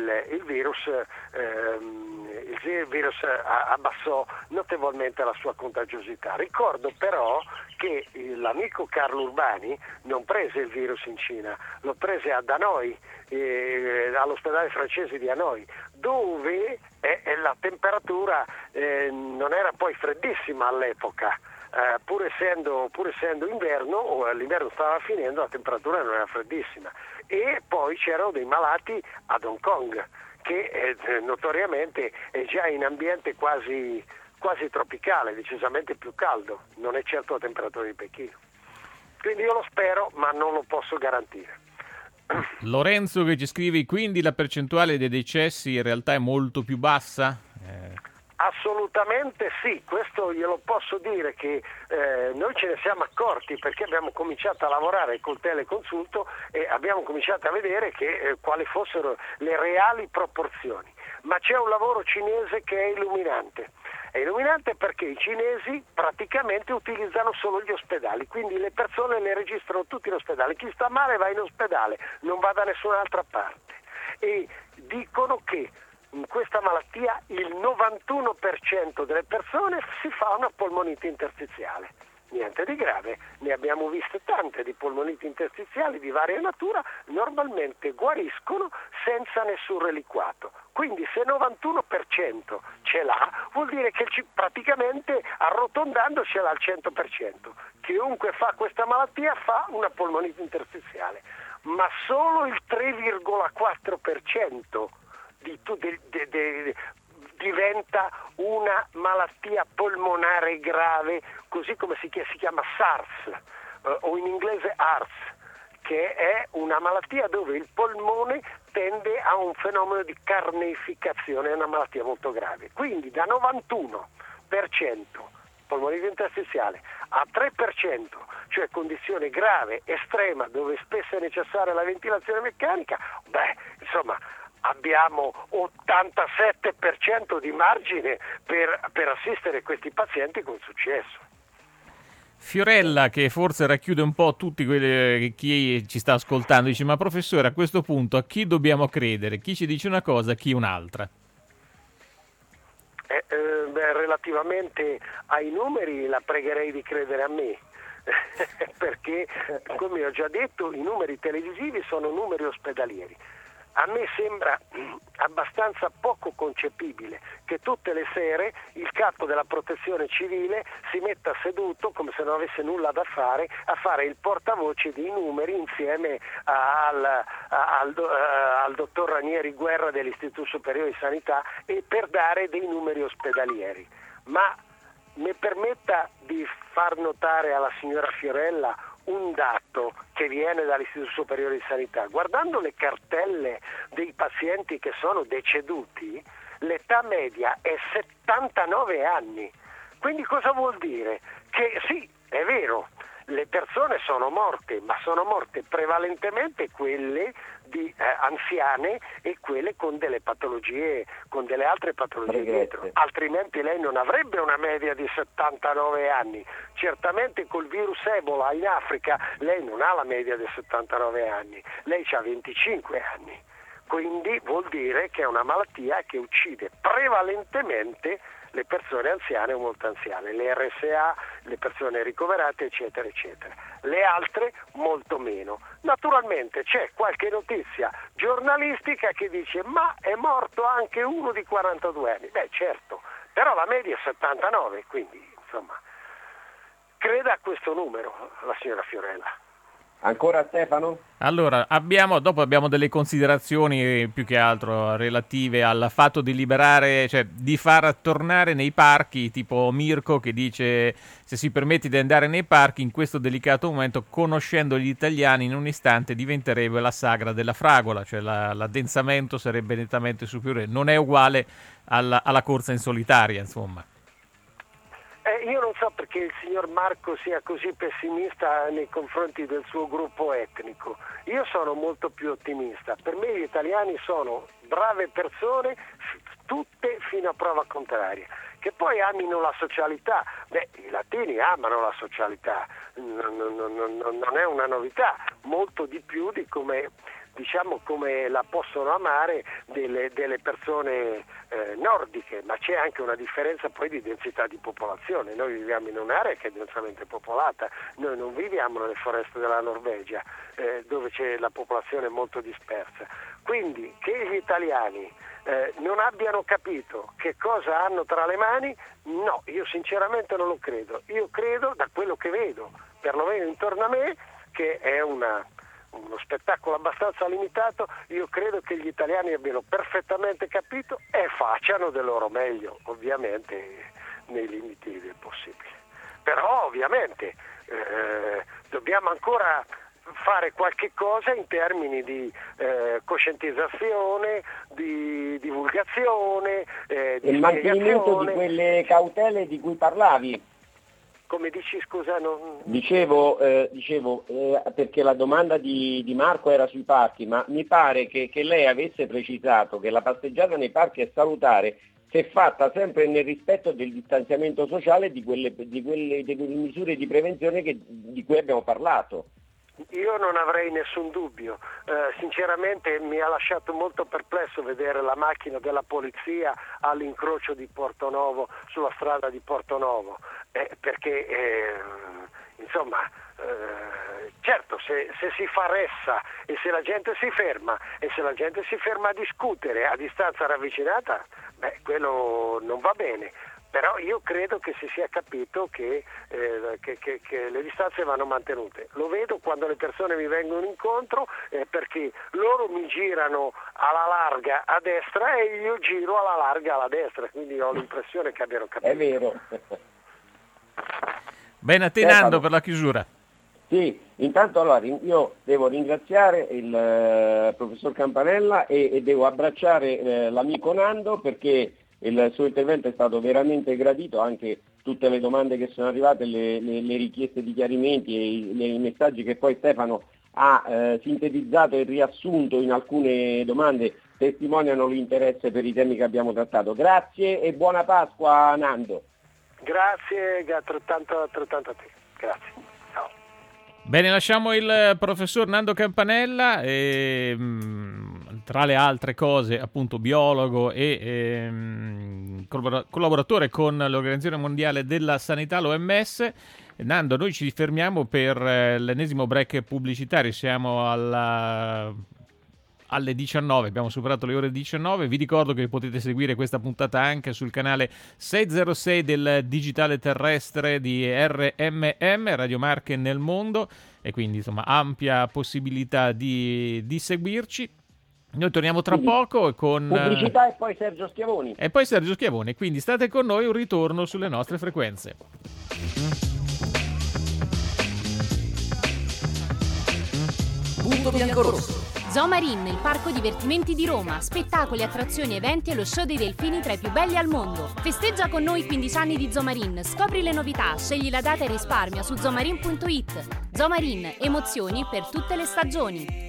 virus abbassò notevolmente la sua contagiosità. Ricordo però che l'amico Carlo Urbani non prese il virus in Cina, lo prese ad Hanoi, all'ospedale francese di Hanoi, dove la temperatura non era poi freddissima all'epoca. Pur essendo inverno, o l'inverno stava finendo, la temperatura non era freddissima, e poi c'erano dei malati ad Hong Kong, che notoriamente è già in ambiente quasi tropicale, decisamente più caldo, non è certo la temperatura di Pechino. Quindi io lo spero, ma non lo posso garantire. Lorenzo che ci scrive: quindi la percentuale dei decessi in realtà è molto più bassa? Assolutamente sì, questo glielo posso dire che noi ce ne siamo accorti, perché abbiamo cominciato a lavorare col teleconsulto e abbiamo cominciato a vedere quali fossero le reali proporzioni. Ma c'è un lavoro cinese che è illuminante. È illuminante perché i cinesi praticamente utilizzano solo gli ospedali, quindi le persone le registrano tutti in ospedale. Chi sta male va in ospedale, non va da nessun'altra parte. E dicono che in questa malattia il 91% delle persone si fa una polmonite interstiziale. Niente di grave, ne abbiamo viste tante di polmoniti interstiziali di varia natura, normalmente guariscono senza nessun reliquato. Quindi se il 91% ce l'ha, vuol dire che praticamente arrotondando ce l'ha al 100%. Chiunque fa questa malattia fa una polmonite interstiziale, ma solo il 3,4% diventa una malattia polmonare grave, così come si chiama SARS, o in inglese ARS, che è una malattia dove il polmone tende a un fenomeno di carneficazione, è una malattia molto grave. Quindi da 91% polmonite interstiziale a 3%, cioè condizione grave, estrema, dove spesso è necessaria la ventilazione meccanica, abbiamo 87% di margine per assistere questi pazienti con successo. Fiorella, che forse racchiude un po' tutti chi ci sta ascoltando, dice: ma professore, a questo punto a chi dobbiamo credere? Chi ci dice una cosa, chi un'altra? Relativamente ai numeri la pregherei di credere a me, perché come ho già detto i numeri televisivi sono numeri ospedalieri. A me sembra abbastanza poco concepibile che tutte le sere il capo della protezione civile si metta seduto come se non avesse nulla da fare a fare il portavoce dei numeri insieme al dottor Ranieri Guerra dell'Istituto Superiore di Sanità e per dare dei numeri ospedalieri. Ma mi permetta di far notare alla signora Fiorella un dato che viene dall'Istituto Superiore di Sanità. Guardando le cartelle dei pazienti che sono deceduti, l'età media è 79 anni. Quindi cosa vuol dire? Che sì, è vero, le persone sono morte, ma sono morte prevalentemente quelle anziane e quelle con delle patologie, con delle altre patologie dietro. Altrimenti lei non avrebbe una media di 79 anni. Certamente col virus Ebola in Africa lei non ha la media di 79 anni, lei ha 25 anni. Quindi vuol dire che è una malattia che uccide prevalentemente le persone anziane o molto anziane, le RSA, le persone ricoverate, eccetera, eccetera. Le altre molto meno. Naturalmente c'è qualche notizia giornalistica che dice ma è morto anche uno di 42 anni. Beh certo, però la media è 79, quindi insomma creda a questo numero la signora Fiorella. Ancora Stefano? Allora, dopo abbiamo delle considerazioni più che altro relative al fatto di liberare, cioè di far tornare nei parchi, tipo Mirko che dice: se si permette di andare nei parchi in questo delicato momento, conoscendo gli italiani, in un istante diventerebbe la sagra della fragola, cioè l'addensamento sarebbe nettamente superiore, non è uguale alla corsa in solitaria, insomma. Io non so perché il signor Marco sia così pessimista nei confronti del suo gruppo etnico. Io sono molto più ottimista. Per me gli italiani sono brave persone, tutte fino a prova contraria. Che poi amino la socialità. I latini amano la socialità, non è una novità, molto di più di come la possono amare delle persone nordiche, ma c'è anche una differenza poi di densità di popolazione. Noi viviamo in un'area che è densamente popolata, noi non viviamo nelle foreste della Norvegia dove c'è la popolazione molto dispersa. Quindi che gli italiani non abbiano capito che cosa hanno tra le mani, no, io sinceramente non lo credo. Io credo, da quello che vedo perlomeno intorno a me, che è uno spettacolo abbastanza limitato, io credo che gli italiani abbiano perfettamente capito e facciano del loro meglio, ovviamente nei limiti del possibile. Però ovviamente dobbiamo ancora fare qualche cosa in termini di coscientizzazione, di divulgazione, di il mantenimento di quelle cautele di cui parlavi. Come dici, scusa? Dicevo, perché la domanda di Marco era sui parchi, ma mi pare che lei avesse precisato che la passeggiata nei parchi è salutare se fatta sempre nel rispetto del distanziamento sociale di quelle misure di prevenzione di cui abbiamo parlato. Io non avrei nessun dubbio, sinceramente mi ha lasciato molto perplesso vedere la macchina della polizia all'incrocio di Portonovo, sulla strada di Portonovo, perché certo se si fa ressa e se la gente si ferma a discutere a distanza ravvicinata, quello non va bene. Però io credo che si sia capito che le distanze vanno mantenute. Lo vedo quando le persone mi vengono incontro, perché loro mi girano alla larga a destra e io giro alla larga alla destra, quindi ho l'impressione che abbiano capito. È vero. Bene, a te Nando per la chiusura. Sì, intanto allora io devo ringraziare il professor Campanella e devo abbracciare l'amico Nando, perché il suo intervento è stato veramente gradito, anche tutte le domande che sono arrivate, le richieste di chiarimenti e i messaggi che poi Stefano ha sintetizzato e riassunto in alcune domande testimoniano l'interesse per i temi che abbiamo trattato. Grazie e buona Pasqua Nando. Grazie, altrettanto a te. Grazie. Ciao. Bene, lasciamo il professor Nando Campanella, tra le altre cose appunto biologo e collaboratore con l'Organizzazione Mondiale della Sanità, l'OMS. Nando, noi ci fermiamo per l'ennesimo break pubblicitario, siamo alle 19, abbiamo superato le ore 19. Vi ricordo che potete seguire questa puntata anche sul canale 606 del digitale terrestre di RMM, Radio Marche nel mondo, e quindi insomma ampia possibilità di seguirci. Noi torniamo tra poco con pubblicità e poi Sergio Schiavoni. Quindi state con noi, un ritorno sulle nostre frequenze. Punto biancorosso. Zomarin, il parco divertimenti di Roma, spettacoli, attrazioni, eventi e lo show dei delfini tra i più belli al mondo. Festeggia con noi 15 anni di Zomarin, scopri le novità, scegli la data e risparmia su zomarin.it. Zomarin, emozioni per tutte le stagioni.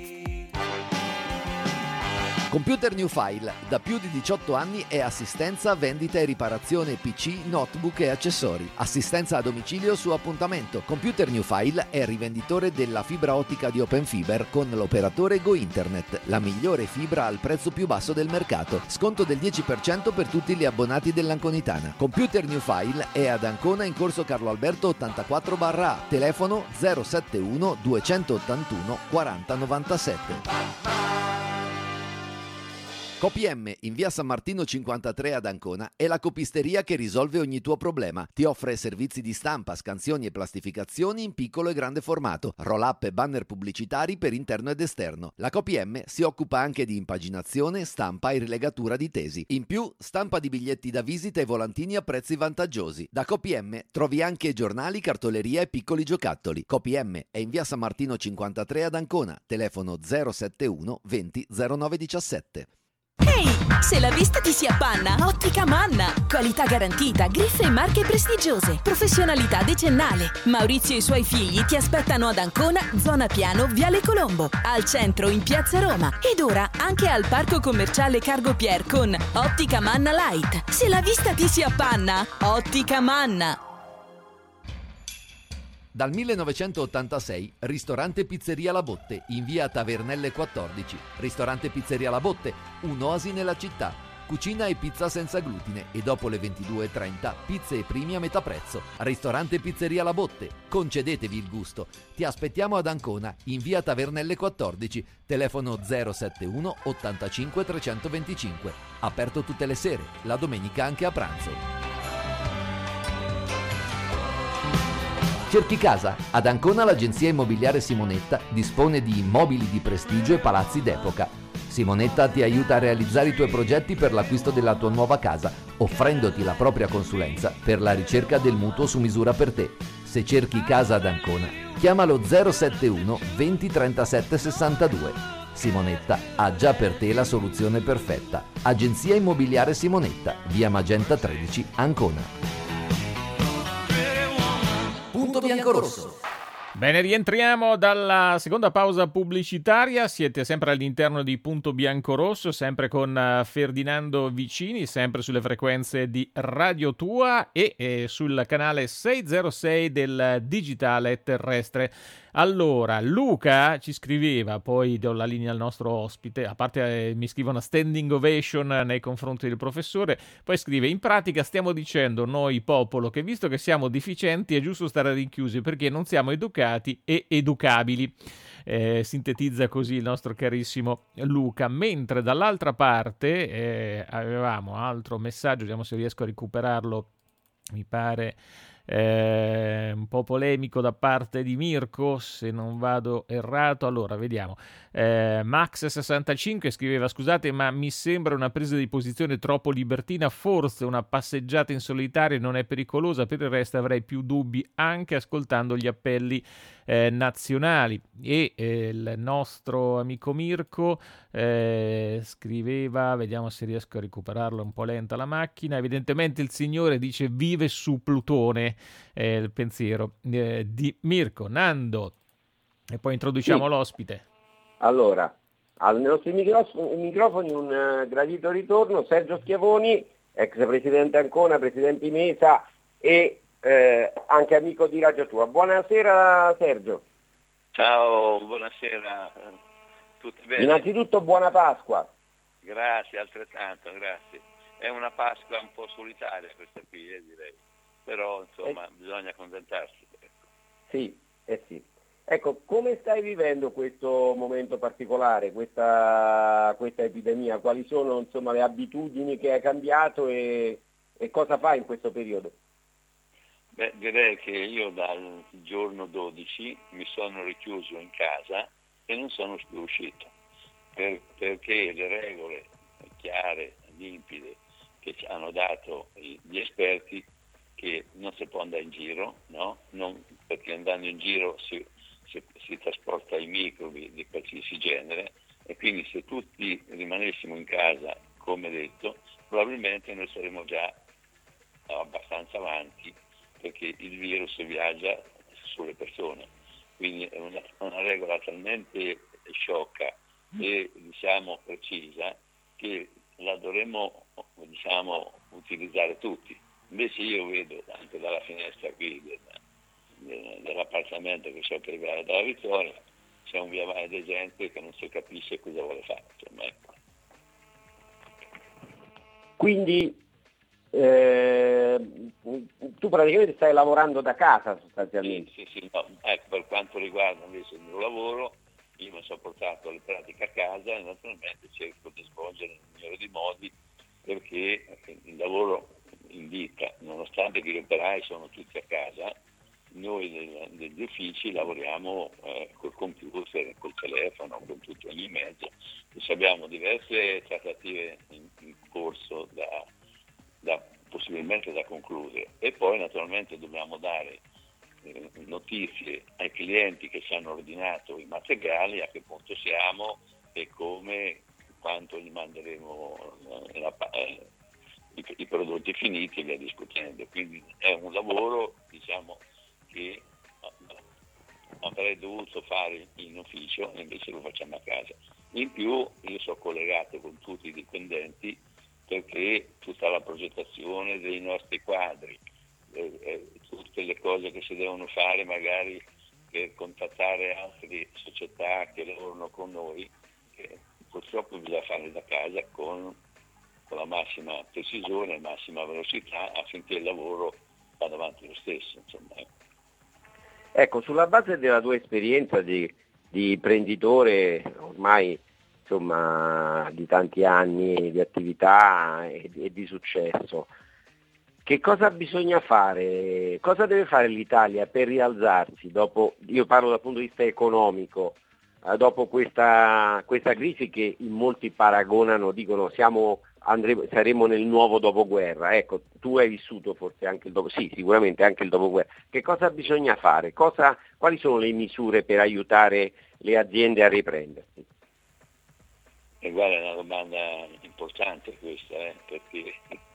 Computer New File, da più di 18 anni è assistenza, vendita e riparazione PC, notebook e accessori. Assistenza a domicilio su appuntamento. Computer New File è rivenditore della fibra ottica di Open Fiber con l'operatore Go Internet, la migliore fibra al prezzo più basso del mercato. Sconto del 10% per tutti gli abbonati dell'Anconitana. Computer New File è ad Ancona in corso Carlo Alberto 84/A, telefono 071 281 4097. CopiM in via San Martino 53 ad Ancona è la copisteria che risolve ogni tuo problema. Ti offre servizi di stampa, scansioni e plastificazioni in piccolo e grande formato, roll-up e banner pubblicitari per interno ed esterno. La CopiM si occupa anche di impaginazione, stampa e rilegatura di tesi. In più, stampa di biglietti da visita e volantini a prezzi vantaggiosi. Da CopiM trovi anche giornali, cartoleria e piccoli giocattoli. CopiM è in via San Martino 53 ad Ancona, telefono 071 20 0917. Ehi, se la vista ti si appanna, Ottica Manna. Qualità garantita, griffe e marche prestigiose, professionalità decennale. Maurizio e i suoi figli ti aspettano ad Ancona, zona Piano, Viale Colombo, al centro in Piazza Roma ed ora anche al parco commerciale Cargo Pier con Ottica Manna Light. Se la vista ti si appanna, Ottica Manna. Dal 1986, ristorante Pizzeria La Botte, in via Tavernelle 14. Ristorante Pizzeria La Botte, un'oasi nella città. Cucina e pizza senza glutine e dopo le 22:30 pizze e primi a metà prezzo. Ristorante Pizzeria La Botte, concedetevi il gusto. Ti aspettiamo ad Ancona, in via Tavernelle 14, telefono 071 85 325. Aperto tutte le sere, la domenica anche a pranzo. Cerchi casa? Ad Ancona l'agenzia immobiliare Simonetta dispone di immobili di prestigio e palazzi d'epoca. Simonetta ti aiuta a realizzare i tuoi progetti per l'acquisto della tua nuova casa, offrendoti la propria consulenza per la ricerca del mutuo su misura per te. Se cerchi casa ad Ancona, chiamalo 071 20 37 62. Simonetta ha già per te la soluzione perfetta. Agenzia immobiliare Simonetta, via Magenta 13, Ancona. Punto biancorosso. Bene, rientriamo dalla seconda pausa pubblicitaria. Siete sempre all'interno di Punto Biancorosso, sempre con Ferdinando Vicini, sempre sulle frequenze di Radio Tua e sul canale 606 del digitale terrestre. Allora, Luca ci scriveva, poi do la linea al nostro ospite, a parte mi scrive una standing ovation nei confronti del professore, poi scrive: in pratica stiamo dicendo noi popolo che visto che siamo deficienti è giusto stare rinchiusi perché non siamo educati e educabili. Sintetizza così il nostro carissimo Luca, mentre dall'altra parte avevamo altro messaggio, vediamo se riesco a recuperarlo mi pare un po' polemico da parte di Mirko, se non vado errato. Allora vediamo. Max65 scriveva: scusate, ma mi sembra una presa di posizione troppo libertina, forse una passeggiata in solitaria non è pericolosa, per il resto avrei più dubbi anche ascoltando gli appelli nazionali. E il nostro amico Mirko scriveva, vediamo se riesco a recuperarlo, un po' lenta la macchina, evidentemente il signore dice vive su Plutone, il pensiero di Mirko. Nando, e poi introduciamo l'ospite. Allora, nei nostri microfoni un gradito ritorno, Sergio Schiavoni, ex presidente Ancona, presidente Mesa e anche amico di Radio Tua. Buonasera Sergio. Ciao, buonasera, tutti bene? Innanzitutto buona Pasqua. Grazie, altrettanto, grazie. È una Pasqua un po' solitaria questa qui, direi, però insomma bisogna accontentarsi. Sì, sì. Ecco, come stai vivendo questo momento particolare, questa epidemia? Quali sono insomma le abitudini che hai cambiato e cosa fai in questo periodo? Beh, direi che io dal giorno 12 mi sono richiuso in casa e non sono più uscito, perché le regole chiare, limpide, che ci hanno dato gli esperti, che non si può andare in giro, no? Perché andando in giro si trasporta i microbi di qualsiasi genere, e quindi se tutti rimanessimo in casa, come detto, probabilmente noi saremmo già abbastanza avanti, perché il virus viaggia sulle persone. Quindi è una regola talmente sciocca e precisa che la dovremmo utilizzare tutti. Invece io vedo anche dalla finestra qui dell'appartamento che so che arriva dalla Vittoria, c'è un via vai di gente che non si capisce cosa vuole fare. Ecco. Quindi tu praticamente stai lavorando da casa sostanzialmente? Sì. No. Ecco, per quanto riguarda invece il mio lavoro, io mi sono portato le pratiche a casa e naturalmente cerco di svolgere nel migliore dei modi, perché il lavoro indica, nonostante che gli operai sono tutti a casa, noi degli uffici lavoriamo col computer, col telefono, con tutto ogni mezzo. Abbiamo diverse trattative in corso possibilmente da concludere, e poi naturalmente dobbiamo dare notizie ai clienti che ci hanno ordinato i materiali, a che punto siamo e come, quanto gli manderemo i prodotti finiti e via discutendo. Quindi è un lavoro che avrei dovuto fare in ufficio e invece lo facciamo a casa. In più io sono collegato con tutti i dipendenti, perché tutta la progettazione dei nostri quadri, tutte le cose che si devono fare magari per contattare altre società che lavorano con noi, purtroppo bisogna farle da casa con la massima precisione e massima velocità, affinché il lavoro vada avanti lo stesso. Ecco, sulla base della tua esperienza di imprenditore ormai di tanti anni di attività e di successo, che cosa bisogna fare? Cosa deve fare l'Italia per rialzarsi dopo, io parlo dal punto di vista economico, dopo questa crisi che in molti paragonano, dicono saremo nel nuovo dopoguerra. Ecco, tu hai vissuto forse anche sicuramente anche il dopoguerra. Che cosa bisogna fare? Quali sono le misure per aiutare le aziende a riprendersi? E guarda, è una domanda importante questa, perché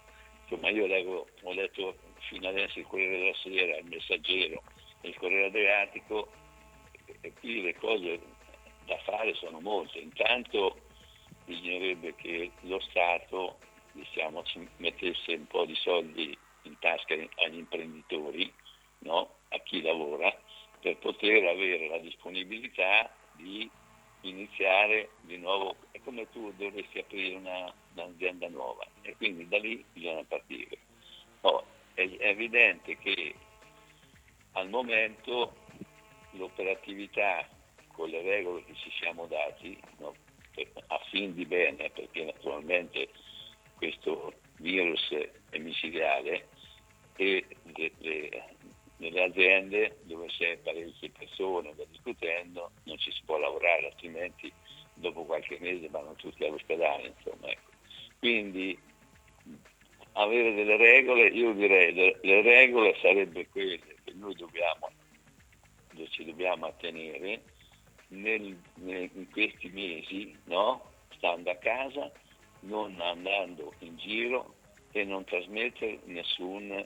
io ho letto fino adesso il Corriere della Sera, il Messaggero, il Corriere Adriatico, e qui le cose da fare sono molte. Intanto bisognerebbe che lo Stato ci mettesse un po' di soldi in tasca agli imprenditori, no? A chi lavora, per poter avere la disponibilità di iniziare di nuovo. È come tu dovresti aprire un'azienda nuova, e quindi da lì bisogna partire. È evidente che al momento l'operatività con le regole che ci siamo dati, no, a fin di bene, perché naturalmente questo virus è micidiale e nelle aziende dove c'è parecchie persone discutendo non ci si può lavorare, altrimenti dopo qualche mese vanno tutti all'ospedale, insomma, ecco. Quindi avere delle regole, io direi le regole sarebbe quelle che noi ci dobbiamo attenere in questi mesi, no? Stando a casa, non andando in giro e non trasmettere nessun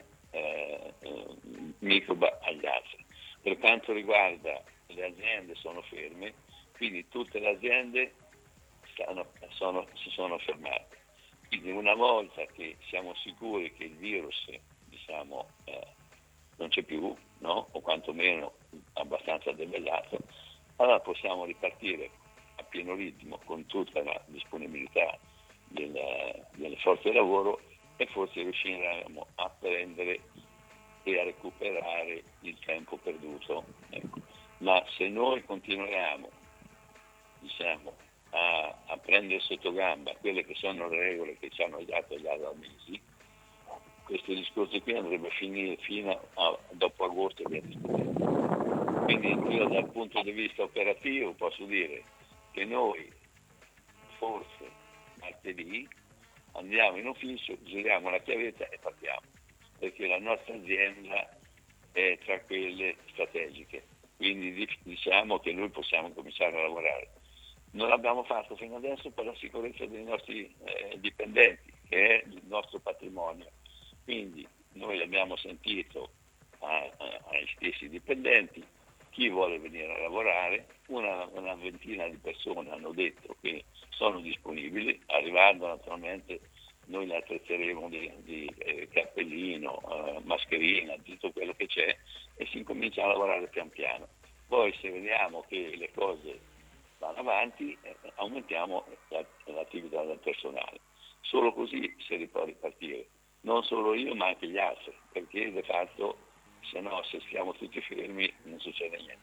microbo agli altri. Per quanto riguarda le aziende sono ferme, quindi tutte le aziende si sono fermate. Quindi una volta che siamo sicuri che il virus non c'è più, no? O quantomeno abbastanza debellato, allora possiamo ripartire a pieno ritmo con tutta la disponibilità delle forze di lavoro e forse riusciremo a prendere e a recuperare il tempo perduto. Ecco. Ma se noi continuiamo a prendere sotto gamba quelle che sono le regole che ci hanno dato già da mesi, questo discorso qui andrebbe a finire fino a dopo agosto e via discutendo. Quindi io dal punto di vista operativo posso dire che noi forse martedì andiamo in ufficio, giriamo la chiavetta e partiamo, perché la nostra azienda è tra quelle strategiche, quindi diciamo che noi possiamo cominciare a lavorare. Non l'abbiamo fatto fino adesso per la sicurezza dei nostri dipendenti, che è il nostro patrimonio. Quindi noi abbiamo sentito ai stessi dipendenti chi vuole venire a lavorare, una ventina di persone hanno detto che sono disponibili, arrivando naturalmente noi le attrezzeremo di cappellino, mascherina, tutto quello che c'è e si incomincia a lavorare pian piano. Poi se vediamo che le cose vanno avanti aumentiamo l'attività del personale. Solo così si può ripartire. Non solo io ma anche gli altri, perché di fatto se stiamo tutti fermi non succede niente.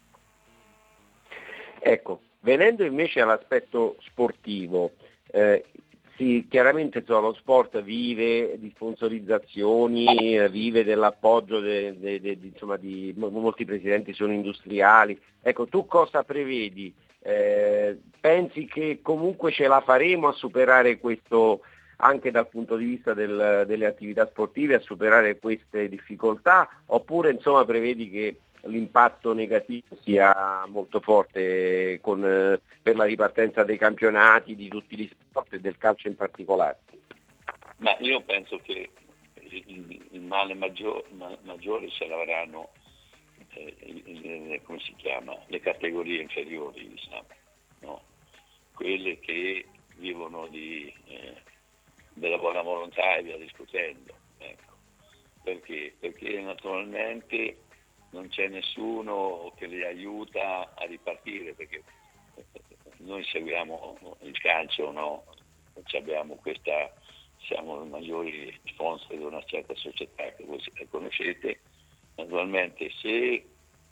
Ecco, venendo invece all'aspetto sportivo, chiaramente lo sport vive di sponsorizzazioni, vive dell'appoggio di molti presidenti sono industriali. Ecco, tu cosa prevedi? Pensi che comunque ce la faremo a superare questo, anche dal punto di vista delle attività sportive, a superare queste difficoltà, oppure prevedi che l'impatto negativo sia molto forte per la ripartenza dei campionati, di tutti gli sport e del calcio in particolare? Ma io penso che il male maggiore ce l'avranno come si chiama? Le categorie inferiori, diciamo, no? Quelle che vivono della buona volontà e via discutendo, ecco. Perché naturalmente non c'è nessuno che li aiuta a ripartire, perché noi seguiamo il calcio, no? Siamo i maggiori sponsor di una certa società che voi conoscete. Naturalmente se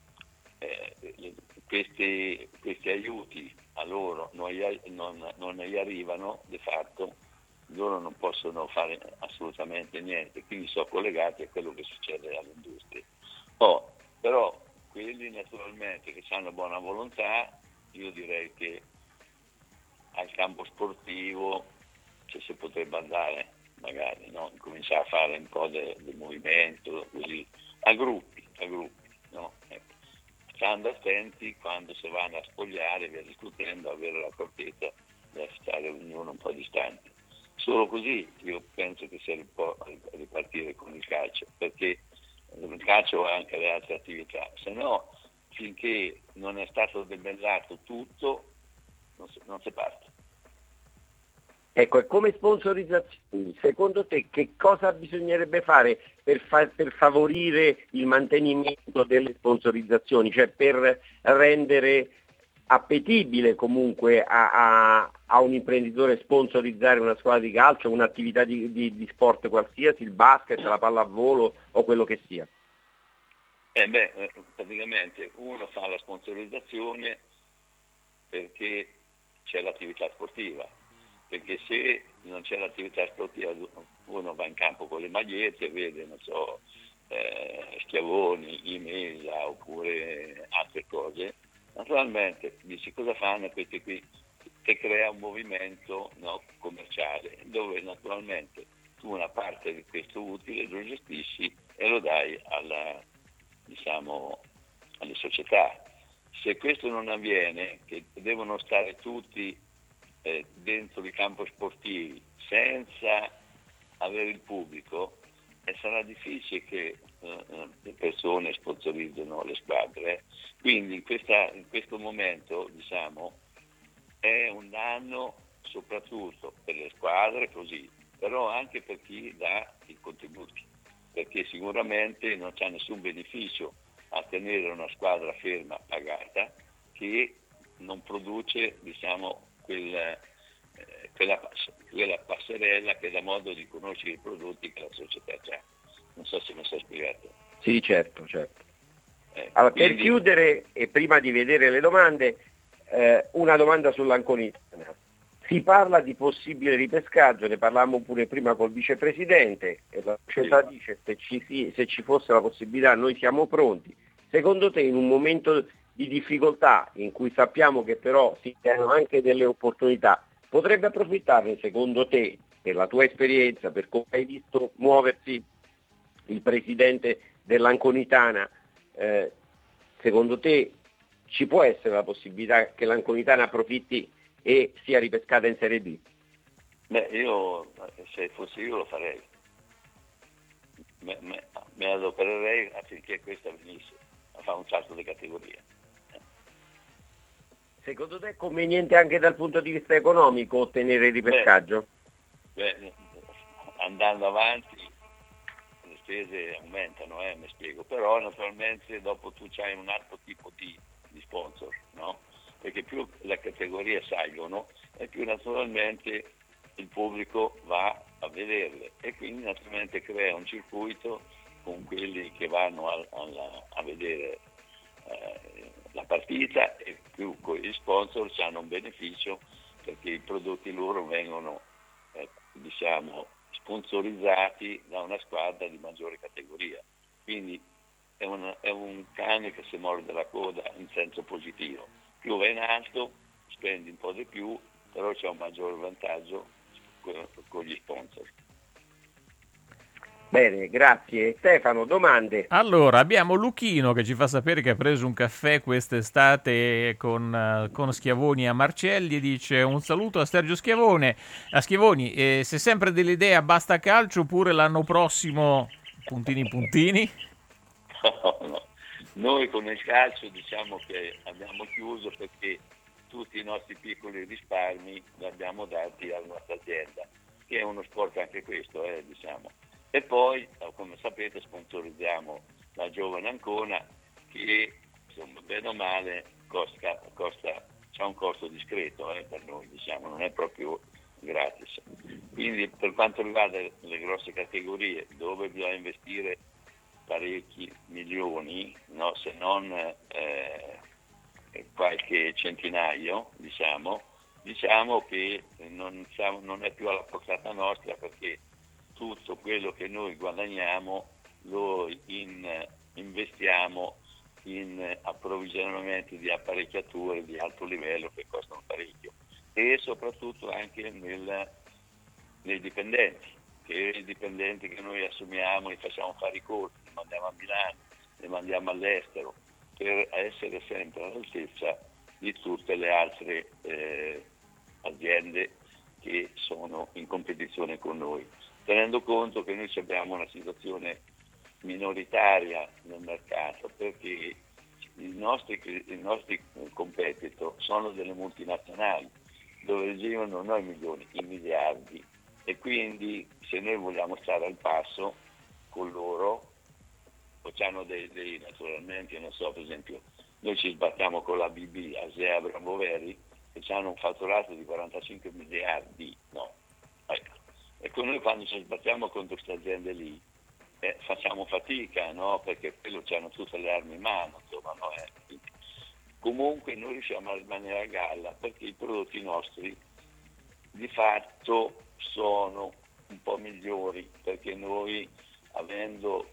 questi aiuti a loro non gli arrivano, di fatto loro non possono fare assolutamente niente, quindi sono collegati a quello che succede all'industria. Però quelli naturalmente che hanno buona volontà, io direi che al campo sportivo si potrebbe andare, magari, no? Cominciare a fare un po' di movimento, così, a gruppi, no? Ecco. Stando attenti quando si vanno a spogliare, via discutendo, avere l'accortezza di stare ognuno un po' distante. Solo così io penso che si può ripartire con il calcio, perché il calcio ha anche le altre attività, se no finché non è stato debellato tutto non si parte. Ecco, e come sponsorizzazioni, secondo te che cosa bisognerebbe fare per favorire il mantenimento delle sponsorizzazioni, cioè per rendere appetibile comunque a un imprenditore sponsorizzare una squadra di calcio, un'attività di sport qualsiasi, il basket, la pallavolo o quello che sia? Praticamente uno fa la sponsorizzazione perché c'è l'attività sportiva, perché se non c'è l'attività sportiva uno va in campo con le magliette, vede, non so, Schiavoni, Imela oppure altre cose, naturalmente dici cosa fanno questi qui, che crea un movimento, no, commerciale, dove naturalmente tu una parte di questo utile lo gestisci e lo dai alle società. Se questo non avviene, che devono stare tutti dentro i campi sportivi senza avere il pubblico, sarà difficile che le persone sponsorizzino le squadre. Quindi in questo momento, diciamo, è un danno soprattutto per le squadre, così, però anche per chi dà i contributi, perché sicuramente non c'è nessun beneficio a tenere una squadra ferma pagata che non produce, diciamo, quella passerella che dà modo di conoscere i prodotti che la società ha. Non so se mi sono spiegato. Sì, certo. Allora, quindi... Per chiudere e prima di vedere le domande, una domanda sull'Anconitana. Si parla di possibile ripescaggio, ne parlavamo pure prima col vicepresidente, e la società dice se ci fosse la possibilità noi siamo pronti. Secondo te, in un momento di difficoltà in cui sappiamo che però si creano anche delle opportunità, potrebbe approfittarne, secondo te, per la tua esperienza, per come hai visto muoversi il presidente dell'Anconitana, secondo te ci può essere la possibilità che l'Anconitana approfitti e sia ripescata in Serie B? Beh, io se fossi io lo farei, me adopererei affinché questa venisse a fare un salto di categoria. Secondo te è conveniente anche dal punto di vista economico ottenere il ripescaggio? Beh, andando avanti le spese aumentano, mi spiego, però naturalmente dopo tu c'hai un altro tipo di sponsor, no? Perché più le categorie salgono e più naturalmente il pubblico va a vederle e quindi naturalmente crea un circuito con quelli che vanno a vedere la partita, e più con gli sponsor hanno un beneficio perché i prodotti loro vengono diciamo sponsorizzati da una squadra di maggiore categoria, quindi è un cane che si morde la coda in senso positivo. Più vai in alto spendi un po' di più, però c'è un maggior vantaggio con gli sponsor. Bene, grazie. Stefano, domande? Allora, abbiamo Luchino che ci fa sapere che ha preso un caffè quest'estate con Schiavoni a Marcelli e dice: un saluto a Sergio Schiavone. A Schiavoni, se sempre dell'idea basta calcio oppure l'anno prossimo puntini? No. Noi con il calcio diciamo che abbiamo chiuso perché tutti i nostri piccoli risparmi li abbiamo dati alla nostra azienda, che è uno sport anche questo, diciamo. E poi, come sapete, sponsorizziamo la Giovane Ancona che, insomma, bene o male c'ha un costo discreto per noi, diciamo, non è proprio gratis. Quindi per quanto riguarda le grosse categorie dove bisogna investire parecchi milioni, no, se non qualche centinaio, diciamo che non è più alla portata nostra, perché tutto quello che noi guadagniamo lo investiamo in approvvigionamenti di apparecchiature di alto livello che costano parecchio, e soprattutto anche nei dipendenti, che i dipendenti che noi assumiamo, li facciamo fare i corsi, li mandiamo a Milano, li mandiamo all'estero, per essere sempre all'altezza di tutte le altre aziende che sono in competizione con noi, tenendo conto che noi abbiamo una situazione minoritaria nel mercato, perché i nostri competitor sono delle multinazionali dove girano non i milioni, i miliardi, e quindi se noi vogliamo stare al passo con loro facciamo dei naturalmente, non so, per esempio noi ci sbattiamo con la BB, Asea Abramoveri, che hanno un fatturato di 45 miliardi, no? Ecco. E con noi quando ci sbattiamo contro queste aziende lì facciamo fatica, no? Perché quello hanno tutte le armi in mano, insomma, no? Comunque noi riusciamo a rimanere a galla perché i prodotti nostri di fatto sono un po' migliori, perché noi, avendo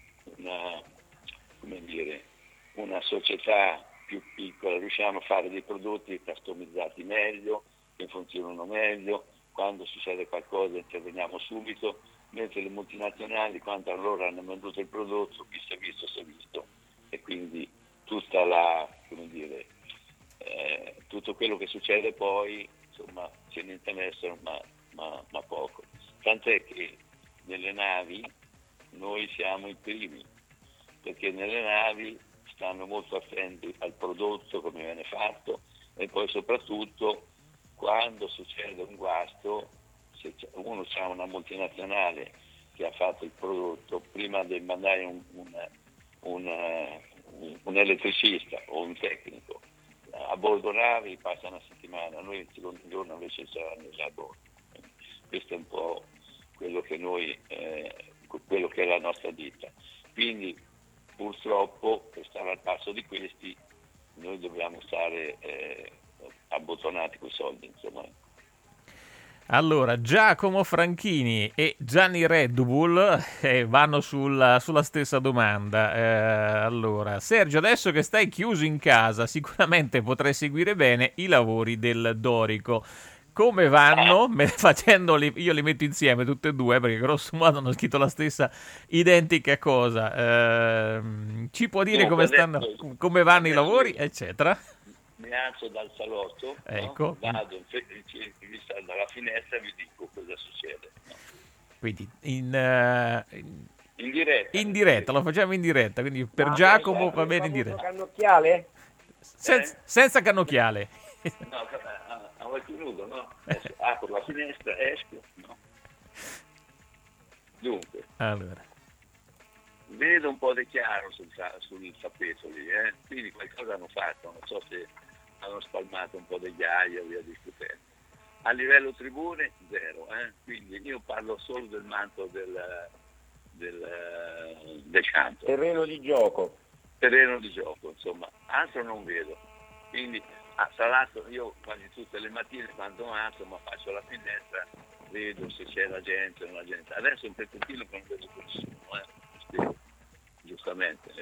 una società più piccola, riusciamo a fare dei prodotti customizzati meglio, che funzionano meglio, quando succede qualcosa interveniamo subito, mentre le multinazionali, quando loro hanno venduto il prodotto, chi si è visto si è visto, e quindi tutta tutto quello che succede poi, insomma, ce ne interessano ma poco. Tant'è che nelle navi noi siamo i primi, perché nelle navi stanno molto attenti al prodotto, come viene fatto, e poi soprattutto quando succede un guasto, se uno ha una multinazionale che ha fatto il prodotto, prima di mandare un elettricista o un tecnico a bordo navi passa una settimana, noi il secondo giorno invece saranno già a bordo. Questo è un po' quello che quello che è la nostra ditta. Quindi purtroppo, per stare al passo di questi, noi dobbiamo stare abbottonati coi soldi, insomma. Allora, Giacomo Franchini e Gianni Red Bull vanno sulla stessa domanda. Allora, Sergio, adesso che stai chiuso in casa, sicuramente potrai seguire bene i lavori del Dorico. Come vanno? Facendoli, io li metto insieme tutte e due, perché grosso modo hanno scritto la stessa identica cosa. Ci può dire come vanno i lavori, eccetera? Mi alzo dal salotto, ecco. No? Vado in vista dalla finestra e vi dico cosa succede. No? Quindi in diretta. In diretta, lo facciamo in diretta, quindi per Giacomo va bene in diretta. Cannocchiale? Senza cannocchiale. No, a occhio nudo, no? Apro la finestra, esco, no? Dunque. Allora. Vedo un po' di chiaro sul tappeto lì, quindi qualcosa hanno fatto, non so se hanno spalmato un po' di ghiaia o via discutendo. A livello tribune, zero, quindi io parlo solo del manto del campo. Terreno di gioco, insomma, altro non vedo. Quindi, tra l'altro, io quasi tutte le mattine quando alzo, ma faccio la finestra, vedo se c'è la gente o non la gente. Adesso un pezzettino che non vedo nessuno, giustamente.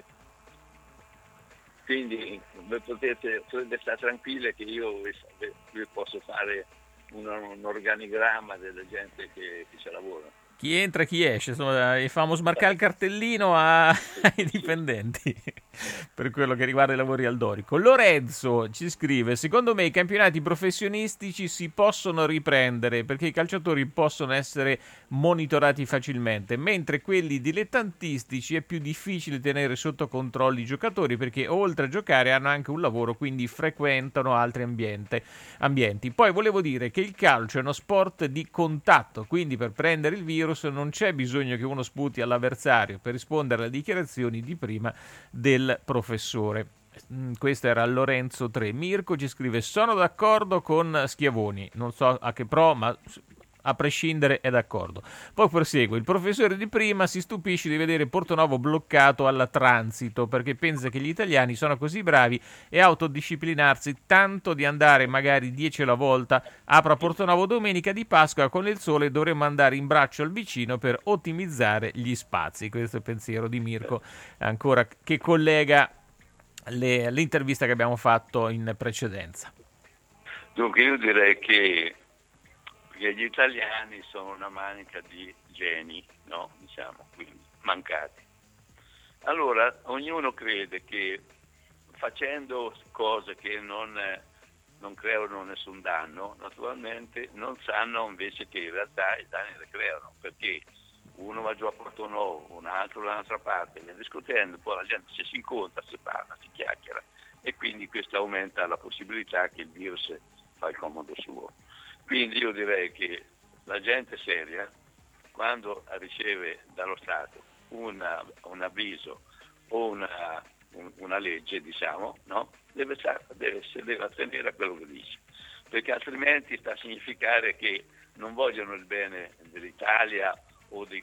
Quindi potete stare tranquille che io vi posso fare un organigramma della gente che ci lavora. Chi entra e chi esce, insomma, famo smarcare il cartellino ai dipendenti per quello che riguarda i lavori al Dorico. Lorenzo ci scrive: secondo me i campionati professionistici si possono riprendere perché i calciatori possono essere monitorati facilmente, mentre quelli dilettantistici è più difficile tenere sotto controllo i giocatori perché oltre a giocare hanno anche un lavoro, quindi frequentano altri ambienti. Poi volevo dire che il calcio è uno sport di contatto, quindi per prendere il virus non c'è bisogno che uno sputi all'avversario per rispondere alle dichiarazioni di prima del professore. Questo era Lorenzo 3. Mirko ci scrive: sono d'accordo con Schiavoni, non so a che pro, ma a prescindere è d'accordo. Poi prosegue: il professore di prima si stupisce di vedere Portonovo bloccato alla transito perché pensa che gli italiani sono così bravi e autodisciplinarsi tanto di andare magari 10 alla volta. Apro a Portonovo domenica di Pasqua, con il sole dovremmo andare in braccio al vicino per ottimizzare gli spazi. Questo è il pensiero di Mirko, ancora che collega l'intervista che abbiamo fatto in precedenza. Dunque io direi che gli italiani sono una manica di geni, no? Diciamo, quindi mancati. Allora, ognuno crede che facendo cose che non creano nessun danno, naturalmente non sanno invece che in realtà i danni le creano, perché uno va giù a Portonovo, un altro da un'altra parte, viene discutendo, poi la gente si incontra, si parla, si chiacchiera, e quindi questo aumenta la possibilità che il virus fa il comodo suo. Quindi io direi che la gente seria, quando riceve dallo Stato un avviso o una legge, diciamo, no? deve attenere a quello che dice, perché altrimenti sta a significare che non vogliono il bene dell'Italia o di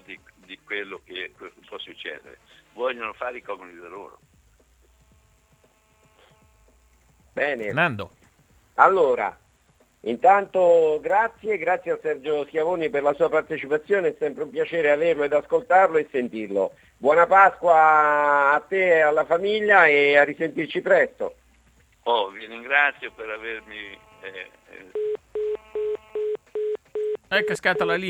quello che può succedere, vogliono fare i comodi da loro. Bene. Nando. Allora, Intanto grazie a Sergio Schiavoni per la sua partecipazione, è sempre un piacere averlo ed ascoltarlo e sentirlo. Buona Pasqua a te e alla famiglia e a risentirci presto. Vi ringrazio per avermi... È cascata la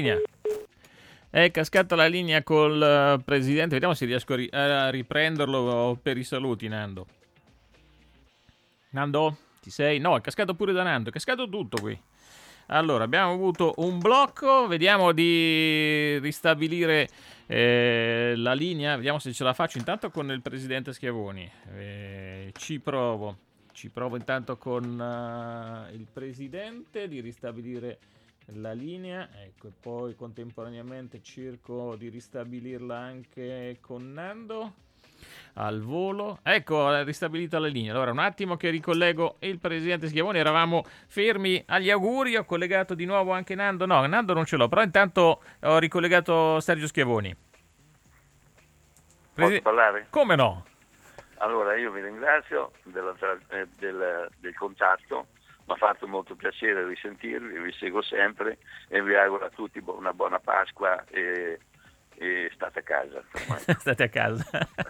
linea col presidente, vediamo se riesco a riprenderlo per i saluti. Nando, ci sei? No, è cascato pure da Nando, è cascato tutto qui. Allora, abbiamo avuto un blocco, vediamo di ristabilire la linea, vediamo se ce la faccio intanto con il presidente Schiavoni. Ci provo intanto con il presidente di ristabilire la linea, ecco, e poi contemporaneamente cerco di ristabilirla anche con Nando al volo. Ecco, è ristabilita la linea. Allora, un attimo che ricollego il presidente Schiavoni. Eravamo fermi agli auguri, ho collegato di nuovo anche Nando. No, Nando non ce l'ho, però intanto ho ricollegato Sergio Schiavoni. Posso parlare? Come no? Allora, io vi ringrazio del contatto, mi ha fatto molto piacere risentirvi, vi seguo sempre e vi auguro a tutti una buona Pasqua e state a casa. State a casa.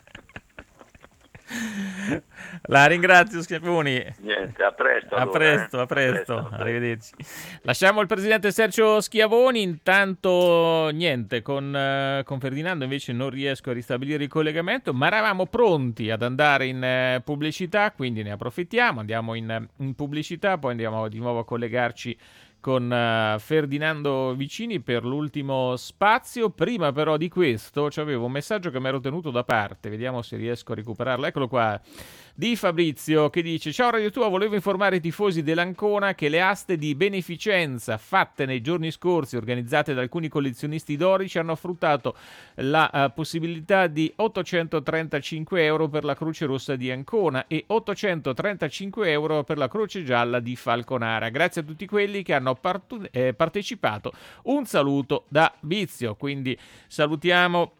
La ringrazio Schiavoni. Niente, a presto. A presto. Arrivederci. Lasciamo il presidente Sergio Schiavoni. Intanto niente, con Ferdinando invece non riesco a ristabilire il collegamento, ma eravamo pronti ad andare in pubblicità, quindi ne approfittiamo, andiamo in pubblicità, poi andiamo di nuovo a collegarci con Ferdinando Vicini per l'ultimo spazio. Prima però di questo c'avevo un messaggio che mi ero tenuto da parte, vediamo se riesco a recuperarlo, eccolo qua, di Fabrizio, che dice: ciao Radio Tua, volevo informare i tifosi dell'Ancona che le aste di beneficenza fatte nei giorni scorsi, organizzate da alcuni collezionisti dorici, hanno fruttato la possibilità di 835 euro per la Croce Rossa di Ancona e 835 euro per la Croce Gialla di Falconara. Grazie a tutti quelli che hanno partecipato. Un saluto da Bizio. Quindi salutiamo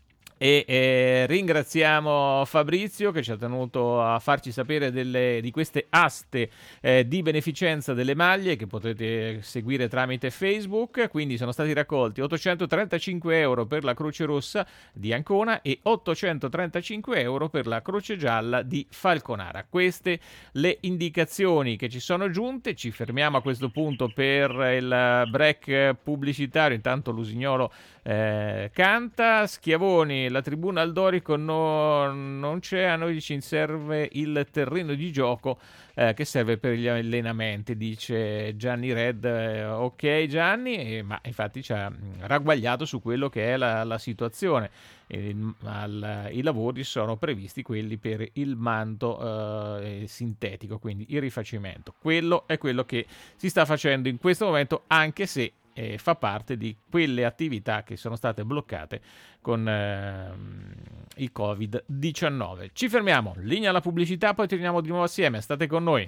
e ringraziamo Fabrizio che ci ha tenuto a farci sapere di queste aste di beneficenza delle maglie che potete seguire tramite Facebook. Quindi sono stati raccolti 835 euro per la Croce Rossa di Ancona e 835 euro per la Croce Gialla di Falconara. Queste le indicazioni che ci sono giunte. Ci fermiamo a questo punto per il break pubblicitario. Intanto Lusignolo canta. Schiavoni, la tribuna al Dorico non c'è, a noi ci serve il terreno di gioco che serve per gli allenamenti, dice Gianni Red. Ok Gianni, ma infatti ci ha ragguagliato su quello che è la situazione. I lavori sono previsti quelli per il manto sintetico, quindi il rifacimento. Quello è quello che si sta facendo in questo momento, anche se fa parte di quelle attività che sono state bloccate con il Covid-19. Ci fermiamo, linea alla pubblicità, poi torniamo di nuovo assieme. State con noi.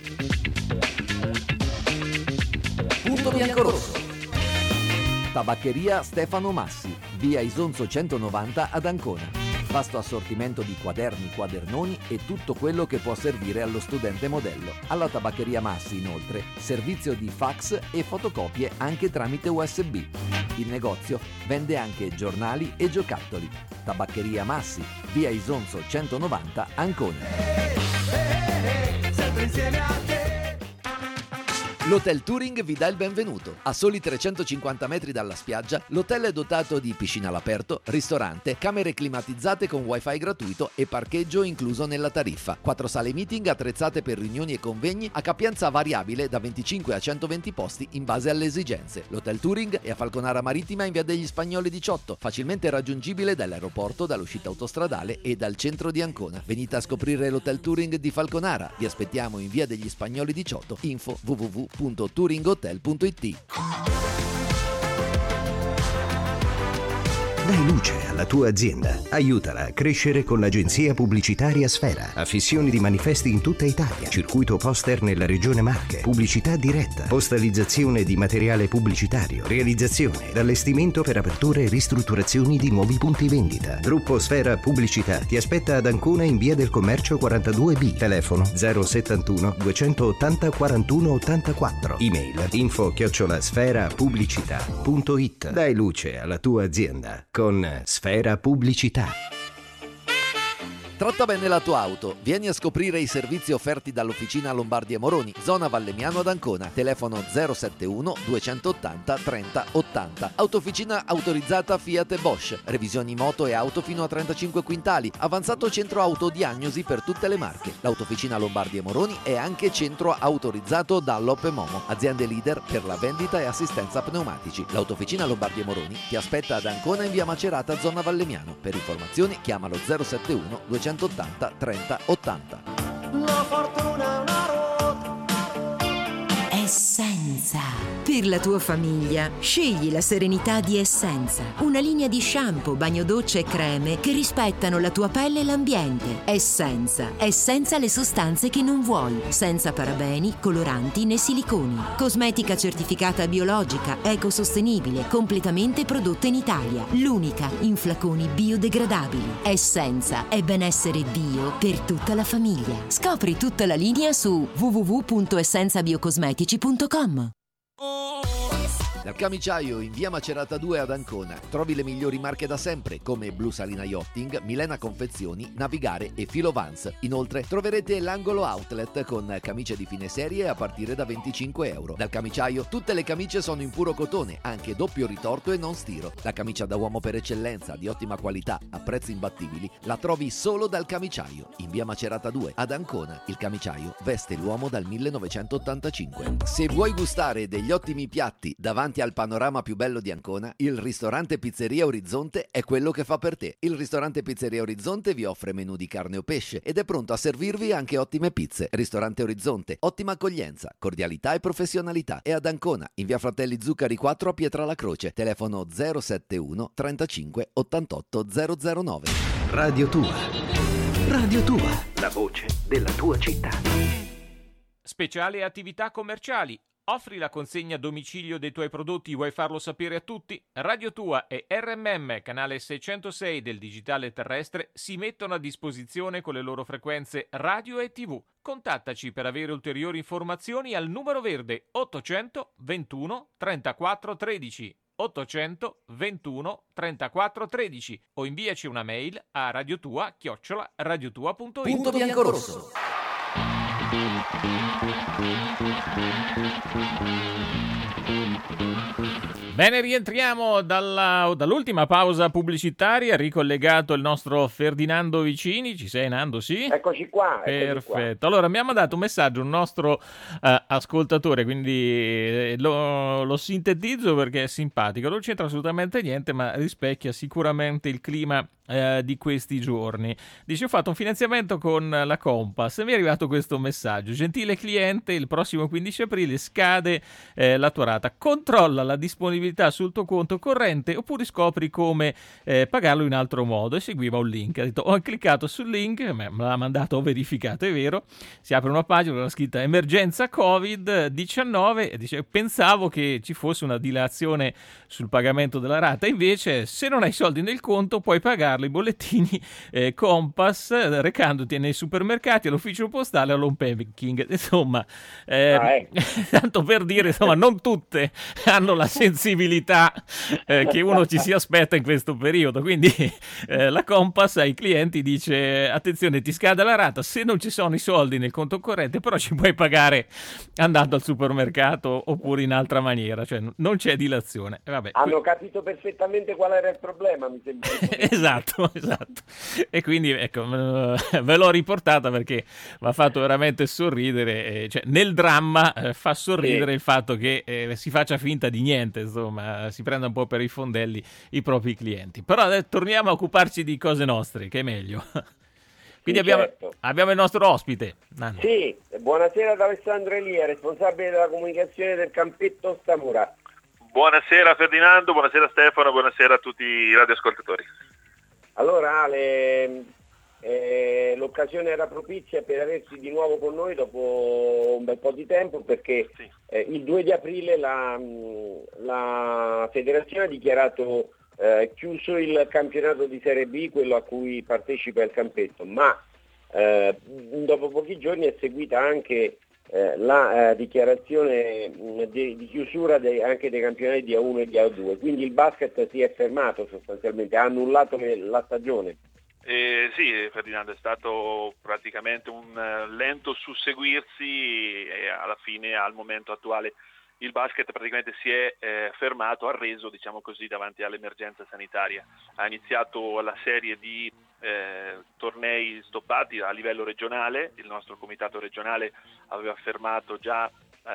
Punto biancorosso. Tabaccheria Stefano Massi, via Isonzo 190 ad Ancona. Vasto assortimento di quaderni, quadernoni e tutto quello che può servire allo studente modello. Alla Tabaccheria Massi, inoltre, servizio di fax e fotocopie anche tramite USB. Il negozio vende anche giornali e giocattoli. Tabaccheria Massi, via Isonzo 190, Ancona. Sempre insieme a te. L'Hotel Touring vi dà il benvenuto. A soli 350 metri dalla spiaggia, l'hotel è dotato di piscina all'aperto, ristorante, camere climatizzate con wifi gratuito e parcheggio incluso nella tariffa. 4 sale meeting attrezzate per riunioni e convegni a capienza variabile da 25 a 120 posti in base alle esigenze. L'Hotel Touring è a Falconara Marittima in via degli Spagnoli 18, facilmente raggiungibile dall'aeroporto, dall'uscita autostradale e dal centro di Ancona. Venite a scoprire l'Hotel Touring di Falconara. Vi aspettiamo in via degli Spagnoli 18. Info www.touringhotel.it. Dai luce alla tua azienda. Aiutala a crescere con l'agenzia pubblicitaria Sfera. Affissioni di manifesti in tutta Italia. Circuito poster nella regione Marche. Pubblicità diretta. Postalizzazione di materiale pubblicitario. Realizzazione ed allestimento per aperture e ristrutturazioni di nuovi punti vendita. Gruppo Sfera Pubblicità ti aspetta ad Ancona in via del Commercio 42B. Telefono 071 280 41 84. Email info@sferapubblicità.it. Dai luce alla tua azienda con Sfera Pubblicità. Tratta bene la tua auto. Vieni a scoprire i servizi offerti dall'Officina Lombardi & Moroni, zona Vallemmiano ad Ancona. Telefono 071 280 30 80. Autofficina autorizzata Fiat e Bosch. Revisioni moto e auto fino a 35 quintali. Avanzato centro autodiagnosi per tutte le marche. L'Autofficina Lombardi & Moroni è anche centro autorizzato da Loppe Momo, aziende leader per la vendita e assistenza pneumatici. L'Autofficina Lombardi & Moroni ti aspetta ad Ancona in via Macerata, zona Vallemmiano. Per informazioni chiamalo 071 280 30 80. La fortuna è una ruota. Essenza. Per la tua famiglia, scegli la serenità di Essenza. Una linea di shampoo, bagno docce e creme che rispettano la tua pelle e l'ambiente. Essenza le sostanze che non vuoi. Senza parabeni, coloranti né siliconi. Cosmetica certificata biologica, ecosostenibile, completamente prodotta in Italia. L'unica in flaconi biodegradabili. Essenza è benessere bio per tutta la famiglia. Scopri tutta la linea su www.essenzabiocosmetici.com. Dal Camiciaio in via Macerata 2 ad Ancona trovi le migliori marche da sempre come Blu Salina Yachting, Milena Confezioni, Navigare e Filo Vans. Inoltre troverete l'angolo outlet con camicie di fine serie a partire da €25. Dal Camiciaio tutte le camicie sono in puro cotone, anche doppio ritorto e non stiro. La camicia da uomo per eccellenza, di ottima qualità, a prezzi imbattibili, la trovi solo dal Camiciaio in via Macerata 2 ad Ancona. Il Camiciaio veste l'uomo dal 1985. Se vuoi gustare degli ottimi piatti davanti al panorama più bello di Ancona, il ristorante Pizzeria Orizzonte è quello che fa per te. Il ristorante Pizzeria Orizzonte vi offre menù di carne o pesce ed è pronto a servirvi anche ottime pizze. Ristorante Orizzonte, ottima accoglienza, cordialità e professionalità. È ad Ancona, in via Fratelli Zuccari 4 a Pietralacroce. Telefono 071 35 88 009. Radio Tua. Radio Tua, la voce della tua città. Speciali attività commerciali. Offri la consegna a domicilio dei tuoi prodotti, vuoi farlo sapere a tutti? Radio Tua e RMM, canale 606 del digitale terrestre, si mettono a disposizione con le loro frequenze radio e TV. Contattaci per avere ulteriori informazioni al numero verde 800 21 34 13. 800 21 34 13 o inviaci una mail a radiotua@radiotua.it. Punto Biancorosso. Bene, rientriamo dall'ultima pausa pubblicitaria, ricollegato il nostro Ferdinando Vicini. Ci sei, Nando? Sì? Eccoci qua. Perfetto. Allora, mi ha mandato un messaggio un nostro ascoltatore, quindi lo sintetizzo perché è simpatico. Non c'entra assolutamente niente, ma rispecchia sicuramente il clima di questi giorni. Dice: ho fatto un finanziamento con la Compass e mi è arrivato questo messaggio: gentile cliente, il prossimo 15 aprile scade la tua rata, controlla la disponibilità sul tuo conto corrente oppure scopri come pagarlo in altro modo. E seguiva un link. Ha detto: ho cliccato sul link, me l'ha mandato, ho verificato, è vero. Si apre una pagina con la scritta emergenza Covid-19 e dice: pensavo che ci fosse una dilazione sul pagamento della rata, invece se non hai soldi nel conto puoi pagarlo i bollettini Compass recandoti nei supermercati, all'ufficio postale, all'home banking. Insomma, tanto per dire, insomma, non tutte hanno la sensibilità che uno ci si aspetta in questo periodo. Quindi la Compass ai clienti dice: attenzione, ti scade la rata, se non ci sono i soldi nel conto corrente, però ci puoi pagare andando al supermercato oppure in altra maniera, cioè non c'è dilazione. Vabbè, hanno capito perfettamente qual era il problema, mi sembra. Esatto. E quindi ecco, ve l'ho riportata perché mi ha fatto veramente sorridere, cioè nel dramma fa sorridere il fatto che si faccia finta di niente, insomma, si prenda un po' per i fondelli i propri clienti. Però torniamo a occuparci di cose nostre, che è meglio. Quindi abbiamo il nostro ospite. Nando. Sì, buonasera ad Alessandro Elia, responsabile della comunicazione del Campetto Stamura. Buonasera Ferdinando, buonasera Stefano, buonasera a tutti i radioascoltatori. Allora Ale, l'occasione era propizia per aversi di nuovo con noi dopo un bel po' di tempo, perché il 2 di aprile la federazione ha dichiarato chiuso il campionato di Serie B, quello a cui partecipa il Campetto, ma dopo pochi giorni è seguita anche la dichiarazione di chiusura anche dei campionati di A1 e di A2, quindi il basket si è fermato sostanzialmente, ha annullato la stagione. Sì, Ferdinando, è stato praticamente un lento susseguirsi e alla fine, al momento attuale, il basket praticamente si è fermato, arreso, diciamo così, davanti all'emergenza sanitaria. Ha iniziato la serie di tornei stoppati a livello regionale, il nostro comitato regionale aveva fermato già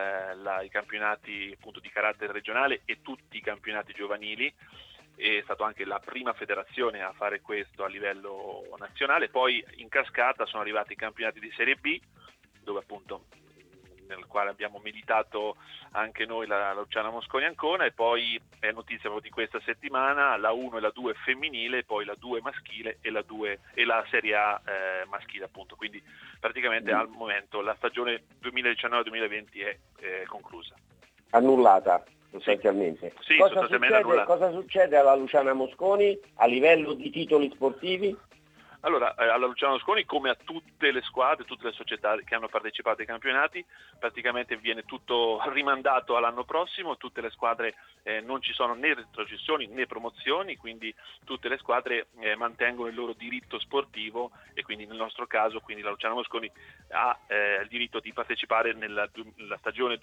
i campionati appunto di carattere regionale e tutti i campionati giovanili. È stata anche la prima federazione a fare questo a livello nazionale. Poi in cascata sono arrivati i campionati di Serie B, dove appunto nel quale abbiamo militato anche noi, la Luciana Mosconi Ancona, e poi è notizia di questa settimana la 1 e la 2 femminile, poi la 2 maschile e la 2 e la Serie A maschile appunto. Quindi praticamente al momento la stagione 2019-2020 è conclusa. Annullata sostanzialmente. Sì, sostanzialmente cosa succede alla Luciana Mosconi a livello di titoli sportivi? Allora, alla Luciano Mosconi, come a tutte le squadre, tutte le società che hanno partecipato ai campionati, praticamente viene tutto rimandato all'anno prossimo. Tutte le squadre non ci sono né retrocessioni né promozioni, quindi tutte le squadre mantengono il loro diritto sportivo, e quindi nel nostro caso quindi la Luciano Mosconi ha il diritto di partecipare nella stagione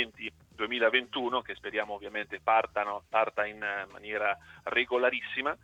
2020-2021, che speriamo ovviamente parta in maniera regolarissima.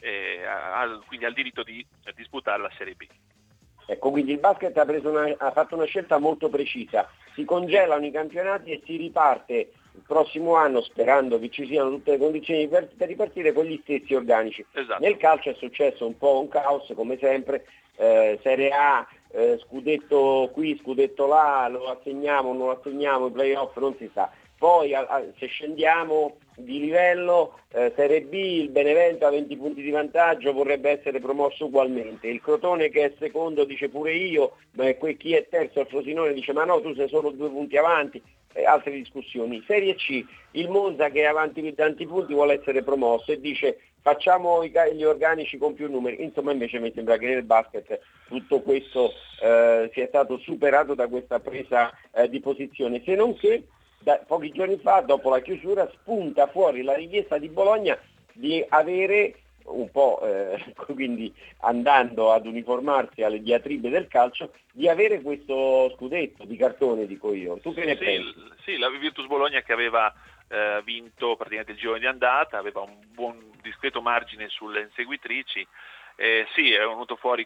Quindi ha il diritto di disputare la Serie B. Ecco, quindi il basket ha fatto una scelta molto precisa: si congelano i campionati e si riparte il prossimo anno, sperando che ci siano tutte le condizioni per ripartire con gli stessi organici. Esatto. Nel calcio è successo un po' un caos come sempre, Serie A, scudetto qui, scudetto là, lo assegniamo, non lo assegniamo, i playoff non si sa. Poi se scendiamo di livello, Serie B, il Benevento ha 20 punti di vantaggio, vorrebbe essere promosso ugualmente. Il Crotone, che è secondo, dice pure io, ma chi è terzo, il Frosinone, dice ma no, tu sei solo 2 punti avanti, altre discussioni. Serie C, il Monza, che è avanti di tanti punti, vuole essere promosso e dice facciamo gli organici con più numeri. Insomma, invece mi sembra che nel basket tutto questo sia stato superato da questa presa di posizione, se non che pochi giorni fa, dopo la chiusura, spunta fuori la richiesta di Bologna di avere un po', quindi andando ad uniformarsi alle diatribe del calcio, di avere questo scudetto di cartone, dico io. Tu che ne pensi? Sì, la Virtus Bologna, che aveva vinto praticamente il girone di andata, aveva un buon discreto margine sulle inseguitrici. Sì, è venuto fuori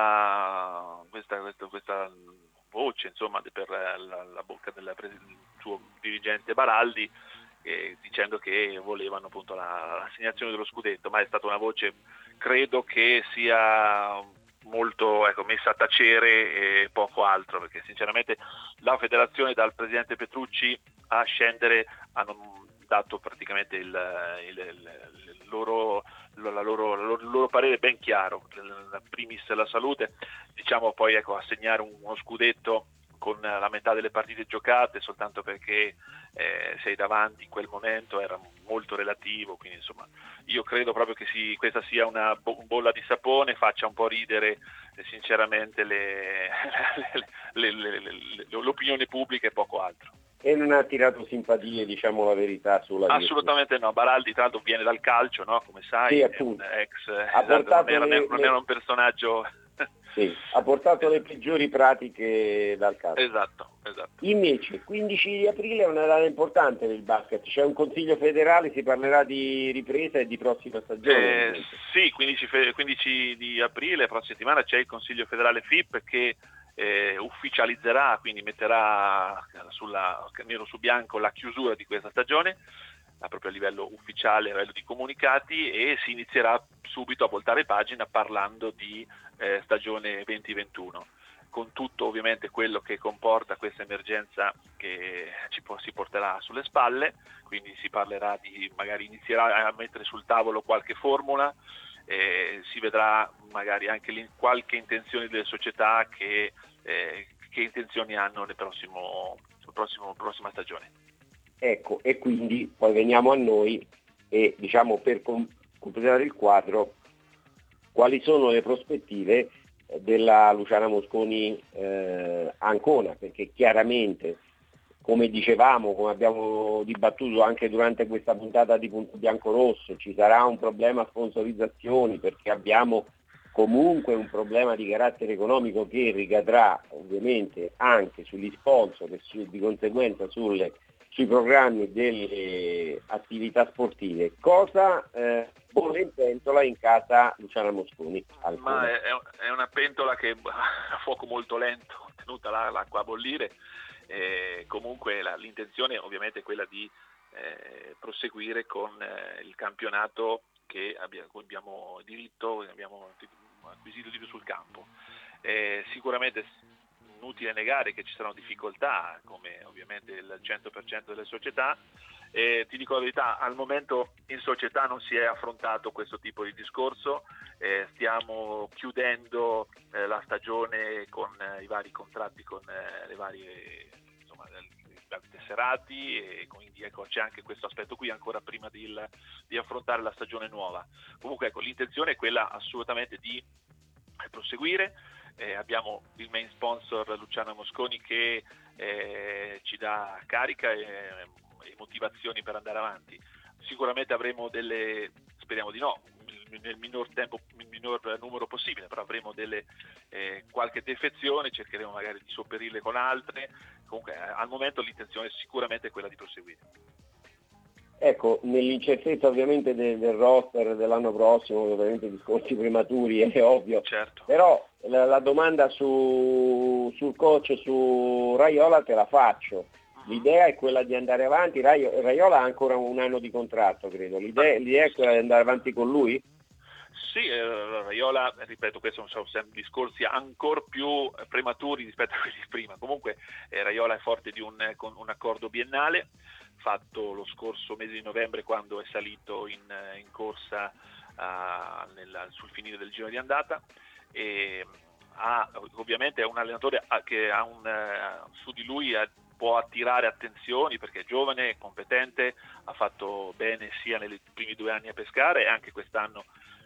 questa voce, insomma, per la bocca del suo dirigente Baraldi, dicendo che volevano appunto l'assegnazione dello scudetto, ma è stata una voce, credo che sia molto messa a tacere e poco altro, perché sinceramente la federazione, dal presidente Petrucci a scendere, hanno dato praticamente il loro parere ben chiaro. Primis la salute, diciamo, poi assegnare uno scudetto con la metà delle partite giocate soltanto perché sei davanti in quel momento era molto relativo, quindi insomma io credo proprio che questa sia una bolla di sapone, faccia un po' ridere sinceramente l'opinione pubblica e poco altro. E non ha attirato simpatie, diciamo la verità, sulla assolutamente no. Baraldi tra l'altro viene dal calcio, no? Come sai, sì, è un non era un personaggio. Sì, ha portato le peggiori pratiche dal calcio. Esatto. Invece 15 di aprile è una data importante del basket, c'è un consiglio federale, si parlerà di ripresa e di prossima stagione. Sì, 15 di aprile, prossima settimana, c'è il consiglio federale FIP che ufficializzerà, quindi metterà nero su bianco la chiusura di questa stagione, proprio a livello ufficiale, a livello di comunicati, e si inizierà subito a voltare pagina parlando di stagione 2021. con tutto ovviamente quello che comporta questa emergenza che si porterà sulle spalle, quindi si parlerà magari inizierà a mettere sul tavolo qualche formula, si vedrà magari anche qualche intenzione delle società che intenzioni hanno nel prossima stagione. Ecco, e quindi poi veniamo a noi e diciamo per completare il quadro, quali sono le prospettive della Luciana Mosconi Ancona, perché chiaramente, come dicevamo, come abbiamo dibattuto anche durante questa puntata di Punto Bianco Rosso, ci sarà un problema sponsorizzazioni, perché abbiamo comunque un problema di carattere economico che ricadrà ovviamente anche sugli sponsor e di conseguenza sui programmi delle attività sportive. Cosa bolle in pentola in casa Luciana Mosconi? Ma è una pentola che a fuoco molto lento, tenuta l'acqua a bollire. Comunque l'intenzione ovviamente è quella di proseguire con il campionato che abbiamo diritto, abbiamo acquisito di più sul campo. Sicuramente inutile negare che ci saranno difficoltà, come ovviamente il 100% delle società. Ti dico la verità, al momento in società non si è affrontato questo tipo di discorso, stiamo chiudendo la stagione con i vari contratti, con le varie tesserati, e quindi ecco, c'è anche questo aspetto qui ancora prima di affrontare la stagione nuova. Comunque ecco, l'intenzione è quella assolutamente di proseguire. Abbiamo il main sponsor Luciana Mosconi che ci dà carica e motivazioni per andare avanti. Sicuramente avremo speriamo di no, nel minor numero possibile, però avremo qualche defezione, cercheremo magari di sopperirle con altre. Comunque al momento l'intenzione sicuramente è quella di proseguire. Ecco, nell'incertezza ovviamente del roster dell'anno prossimo, ovviamente discorsi prematuri, è ovvio, certo. Però la domanda sul coach, su Raiola te la faccio. L'idea è quella di andare avanti. Raiola ha ancora un anno di contratto, credo. L'idea è quella di andare avanti con lui? Sì, Raiola, ripeto, questi sono sempre discorsi ancora più prematuri rispetto a quelli di prima. Comunque Raiola è forte con un accordo biennale fatto lo scorso mese di novembre, quando è salito in corsa sul finire del giro di andata, e ovviamente è un allenatore che su di lui può attirare attenzioni perché è giovane, è competente, ha fatto bene sia nei primi 2 anni a Pescara, e anche quest'anno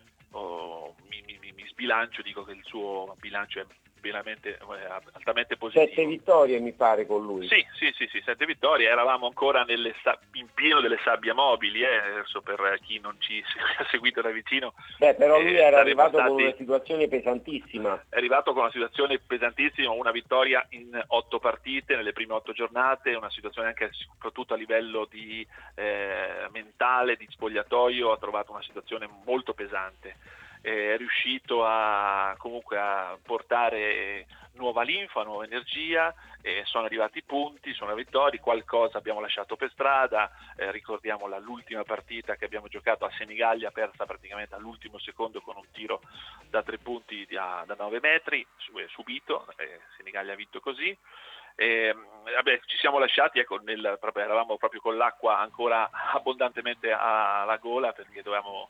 mi sbilancio, dico che il suo bilancio è veramente altamente positivo. 7 vittorie mi pare con lui. Sì, 7 vittorie. Eravamo ancora in pieno delle sabbie mobili, adesso per chi non ci ha seguito da vicino. Però lui era arrivato con una situazione pesantissima. È arrivato con una situazione pesantissima, una vittoria in 8 partite nelle prime 8 giornate, una situazione anche soprattutto a livello di mentale, di spogliatoio, ha trovato una situazione molto pesante. È riuscito comunque a portare nuova linfa, nuova energia, sono arrivati i punti, sono vittorie, qualcosa abbiamo lasciato per strada, ricordiamo l'ultima partita che abbiamo giocato a Senigallia, persa praticamente all'ultimo secondo con un tiro da 3 punti da 9 metri, subito, Senigallia ha vinto così. Ci siamo lasciati, eravamo proprio con l'acqua ancora abbondantemente alla gola, perché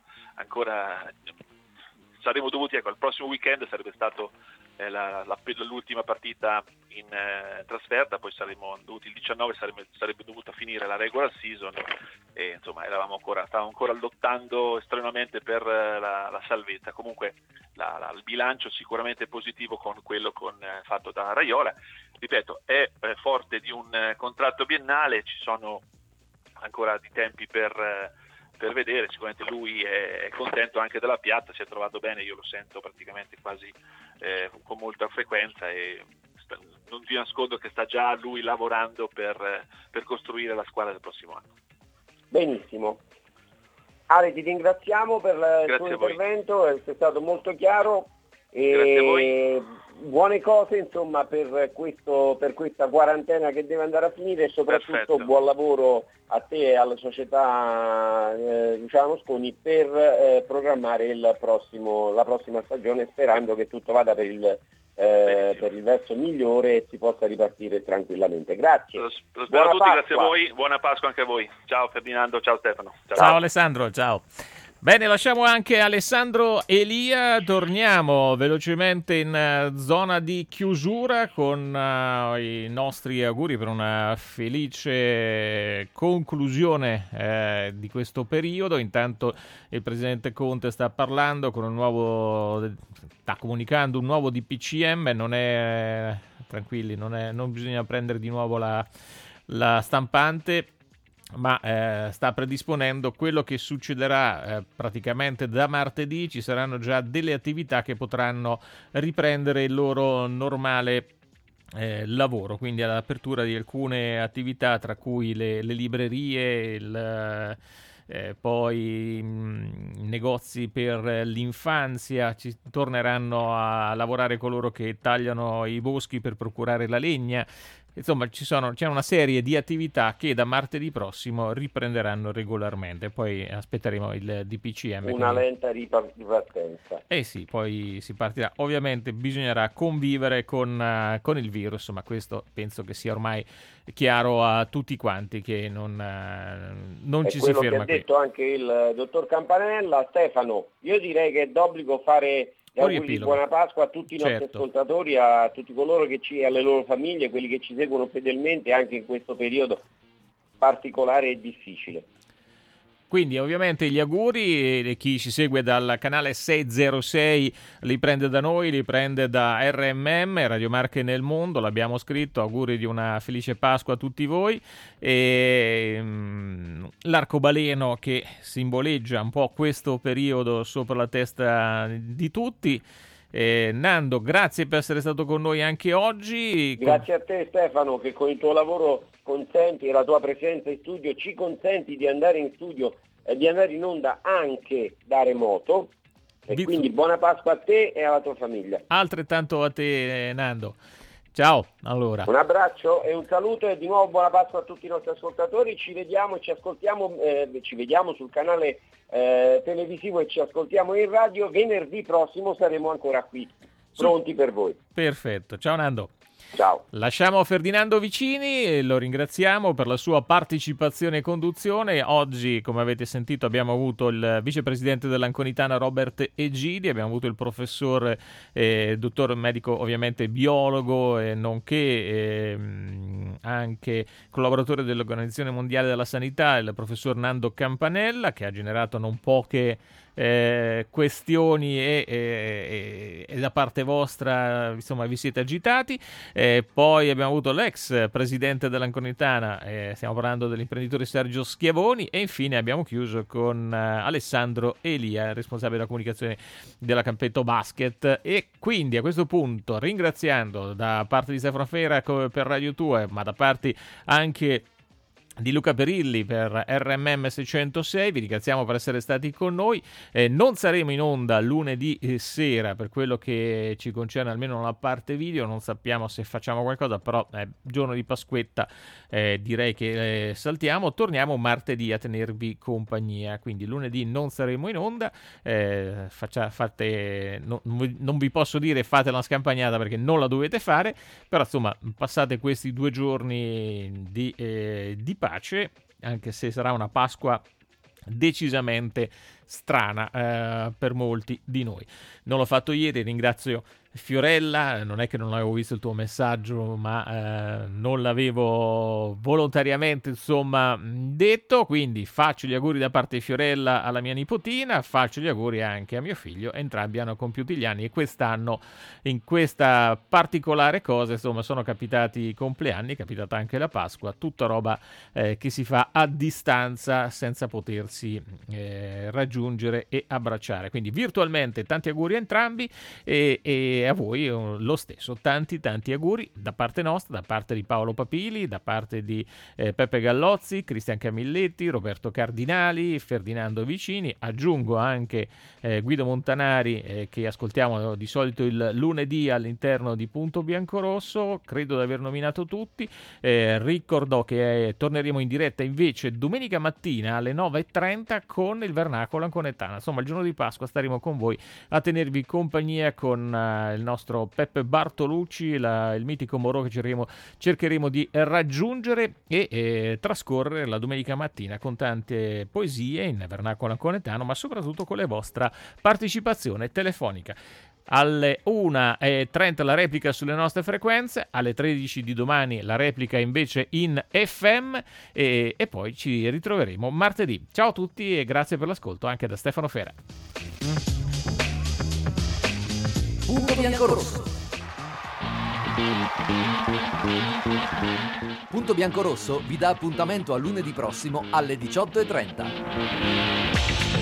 saremmo dovuti, il prossimo weekend sarebbe stato l'ultima partita in trasferta, poi saremmo dovuti il 19, sarebbe dovuta finire la regular season, e insomma stavamo ancora lottando estremamente per la salvezza. Comunque il bilancio sicuramente positivo con quello fatto da Raiola. Ripeto, è forte di un contratto biennale, ci sono ancora di tempi per vedere. Sicuramente lui è contento anche della piazza, si è trovato bene, io lo sento praticamente quasi con molta frequenza, e non ti nascondo che sta già lui lavorando per costruire la squadra del prossimo anno. Benissimo. Ale, ti ringraziamo per il tuo intervento, sei stato molto chiaro, Grazie a voi. Buone cose insomma per questa quarantena che deve andare a finire, e soprattutto Perfetto. Buon lavoro a te e alla società Luciana Mosconi per programmare la prossima stagione, sperando che tutto vada per il per il verso migliore e si possa ripartire tranquillamente. Grazie. Lo spero a tutti, grazie a voi, buona Pasqua anche a voi. Ciao Ferdinando, ciao Stefano. Ciao Alessandro, ciao. Bene, lasciamo anche Alessandro Elia, torniamo velocemente in zona di chiusura con i nostri auguri per una felice conclusione di questo periodo. Intanto il Presidente Conte sta parlando con sta comunicando un nuovo DPCM, tranquilli, non bisogna prendere di nuovo la stampante, ma sta predisponendo quello che succederà praticamente da martedì. Ci saranno già delle attività che potranno riprendere il loro normale lavoro, quindi all'apertura di alcune attività, tra cui le librerie, poi negozi per l'infanzia. Ci torneranno a lavorare coloro che tagliano i boschi per procurare la legna. Insomma, c'è una serie di attività che da martedì prossimo riprenderanno regolarmente. Poi aspetteremo il DPCM. Una lenta ripartenza. Sì, poi si partirà. Ovviamente bisognerà convivere con il virus, ma questo penso che sia ormai chiaro a tutti quanti, che non ci si ferma qui. Quello che ha detto anche il dottor Campanella. Stefano, io direi che è d'obbligo fare gli auguri di buona Pasqua a tutti i nostri ascoltatori, a tutti coloro alle loro famiglie, quelli che ci seguono fedelmente anche in questo periodo particolare e difficile. Quindi ovviamente gli auguri, chi ci segue dal canale 606 li prende da noi, li prende da RMM, Radio Marche nel Mondo, l'abbiamo scritto, auguri di una felice Pasqua a tutti voi. E l'arcobaleno che simboleggia un po' questo periodo sopra la testa di tutti. Nando, grazie per essere stato con noi anche oggi. Grazie a te Stefano, che con il tuo lavoro consenti e la tua presenza in studio ci consenti di andare in studio e di andare in onda anche da remoto, e quindi buona Pasqua a te e alla tua famiglia. Altrettanto a te Nando. Ciao, allora. Un abbraccio e un saluto e di nuovo buona Pasqua a tutti i nostri ascoltatori. Ci vediamo e ci ascoltiamo, ci vediamo sul canale televisivo e ci ascoltiamo in radio. Venerdì prossimo saremo ancora qui, pronti per voi. Perfetto, ciao Nando. Ciao. Lasciamo Ferdinando Vicini e lo ringraziamo per la sua partecipazione e conduzione. Oggi, come avete sentito, abbiamo avuto il vicepresidente dell'Anconitana Robert Egidi, abbiamo avuto il professor, dottor medico ovviamente biologo, nonché anche collaboratore dell'Organizzazione Mondiale della Sanità, il professor Nando Campanella, che ha generato non poche questioni e da parte vostra insomma vi siete agitati. Poi abbiamo avuto l'ex presidente dell'Anconitana, stiamo parlando dell'imprenditore Sergio Schiavoni, e infine abbiamo chiuso con Alessandro Elia, responsabile della comunicazione della Campetto Basket. E quindi a questo punto, ringraziando da parte di Stefano Fera per Radio 2, ma da parte anche di Luca Perilli per RMM 606, vi ringraziamo per essere stati con noi. Non saremo in onda lunedì sera per quello che ci concerne, almeno nella parte video, non sappiamo se facciamo qualcosa, però giorno di Pasquetta direi che saltiamo. Torniamo martedì a tenervi compagnia, quindi lunedì non saremo in onda. Non vi posso dire fate la scampagnata perché non la dovete fare, però insomma passate questi 2 giorni di pace, anche se sarà una Pasqua decisamente strana per molti di noi. Non l'ho fatto ieri, ringrazio Fiorella, non è che non avevo visto il tuo messaggio, ma non l'avevo volontariamente insomma detto, quindi faccio gli auguri da parte di Fiorella alla mia nipotina, faccio gli auguri anche a mio figlio, entrambi hanno compiuto gli anni e quest'anno in questa particolare cosa insomma sono capitati i compleanni, è capitata anche la Pasqua, tutta roba che si fa a distanza senza potersi raggiungere e abbracciare, quindi virtualmente tanti auguri a entrambi e a voi lo stesso, tanti auguri da parte nostra, da parte di Paolo Papili, da parte di Peppe Gallozzi, Cristian Camilletti, Roberto Cardinali, Ferdinando Vicini, aggiungo anche Guido Montanari che ascoltiamo di solito il lunedì all'interno di Punto Biancorosso, credo di aver nominato tutti. Ricordo che torneremo in diretta invece domenica mattina alle 9:30 con il Vernacolo Anconetana, insomma il giorno di Pasqua staremo con voi a tenervi compagnia con il nostro Peppe Bartolucci, il mitico Moro che cercheremo di raggiungere e trascorrere la domenica mattina con tante poesie in vernacolo anconetano, ma soprattutto con la vostra partecipazione telefonica. Alle 1:30 la replica sulle nostre frequenze, alle 13 di domani la replica invece in FM e poi ci ritroveremo martedì. Ciao a tutti e grazie per l'ascolto anche da Stefano Fera. Punto bianco-rosso. Punto bianco-rosso vi dà appuntamento a lunedì prossimo alle 18:30.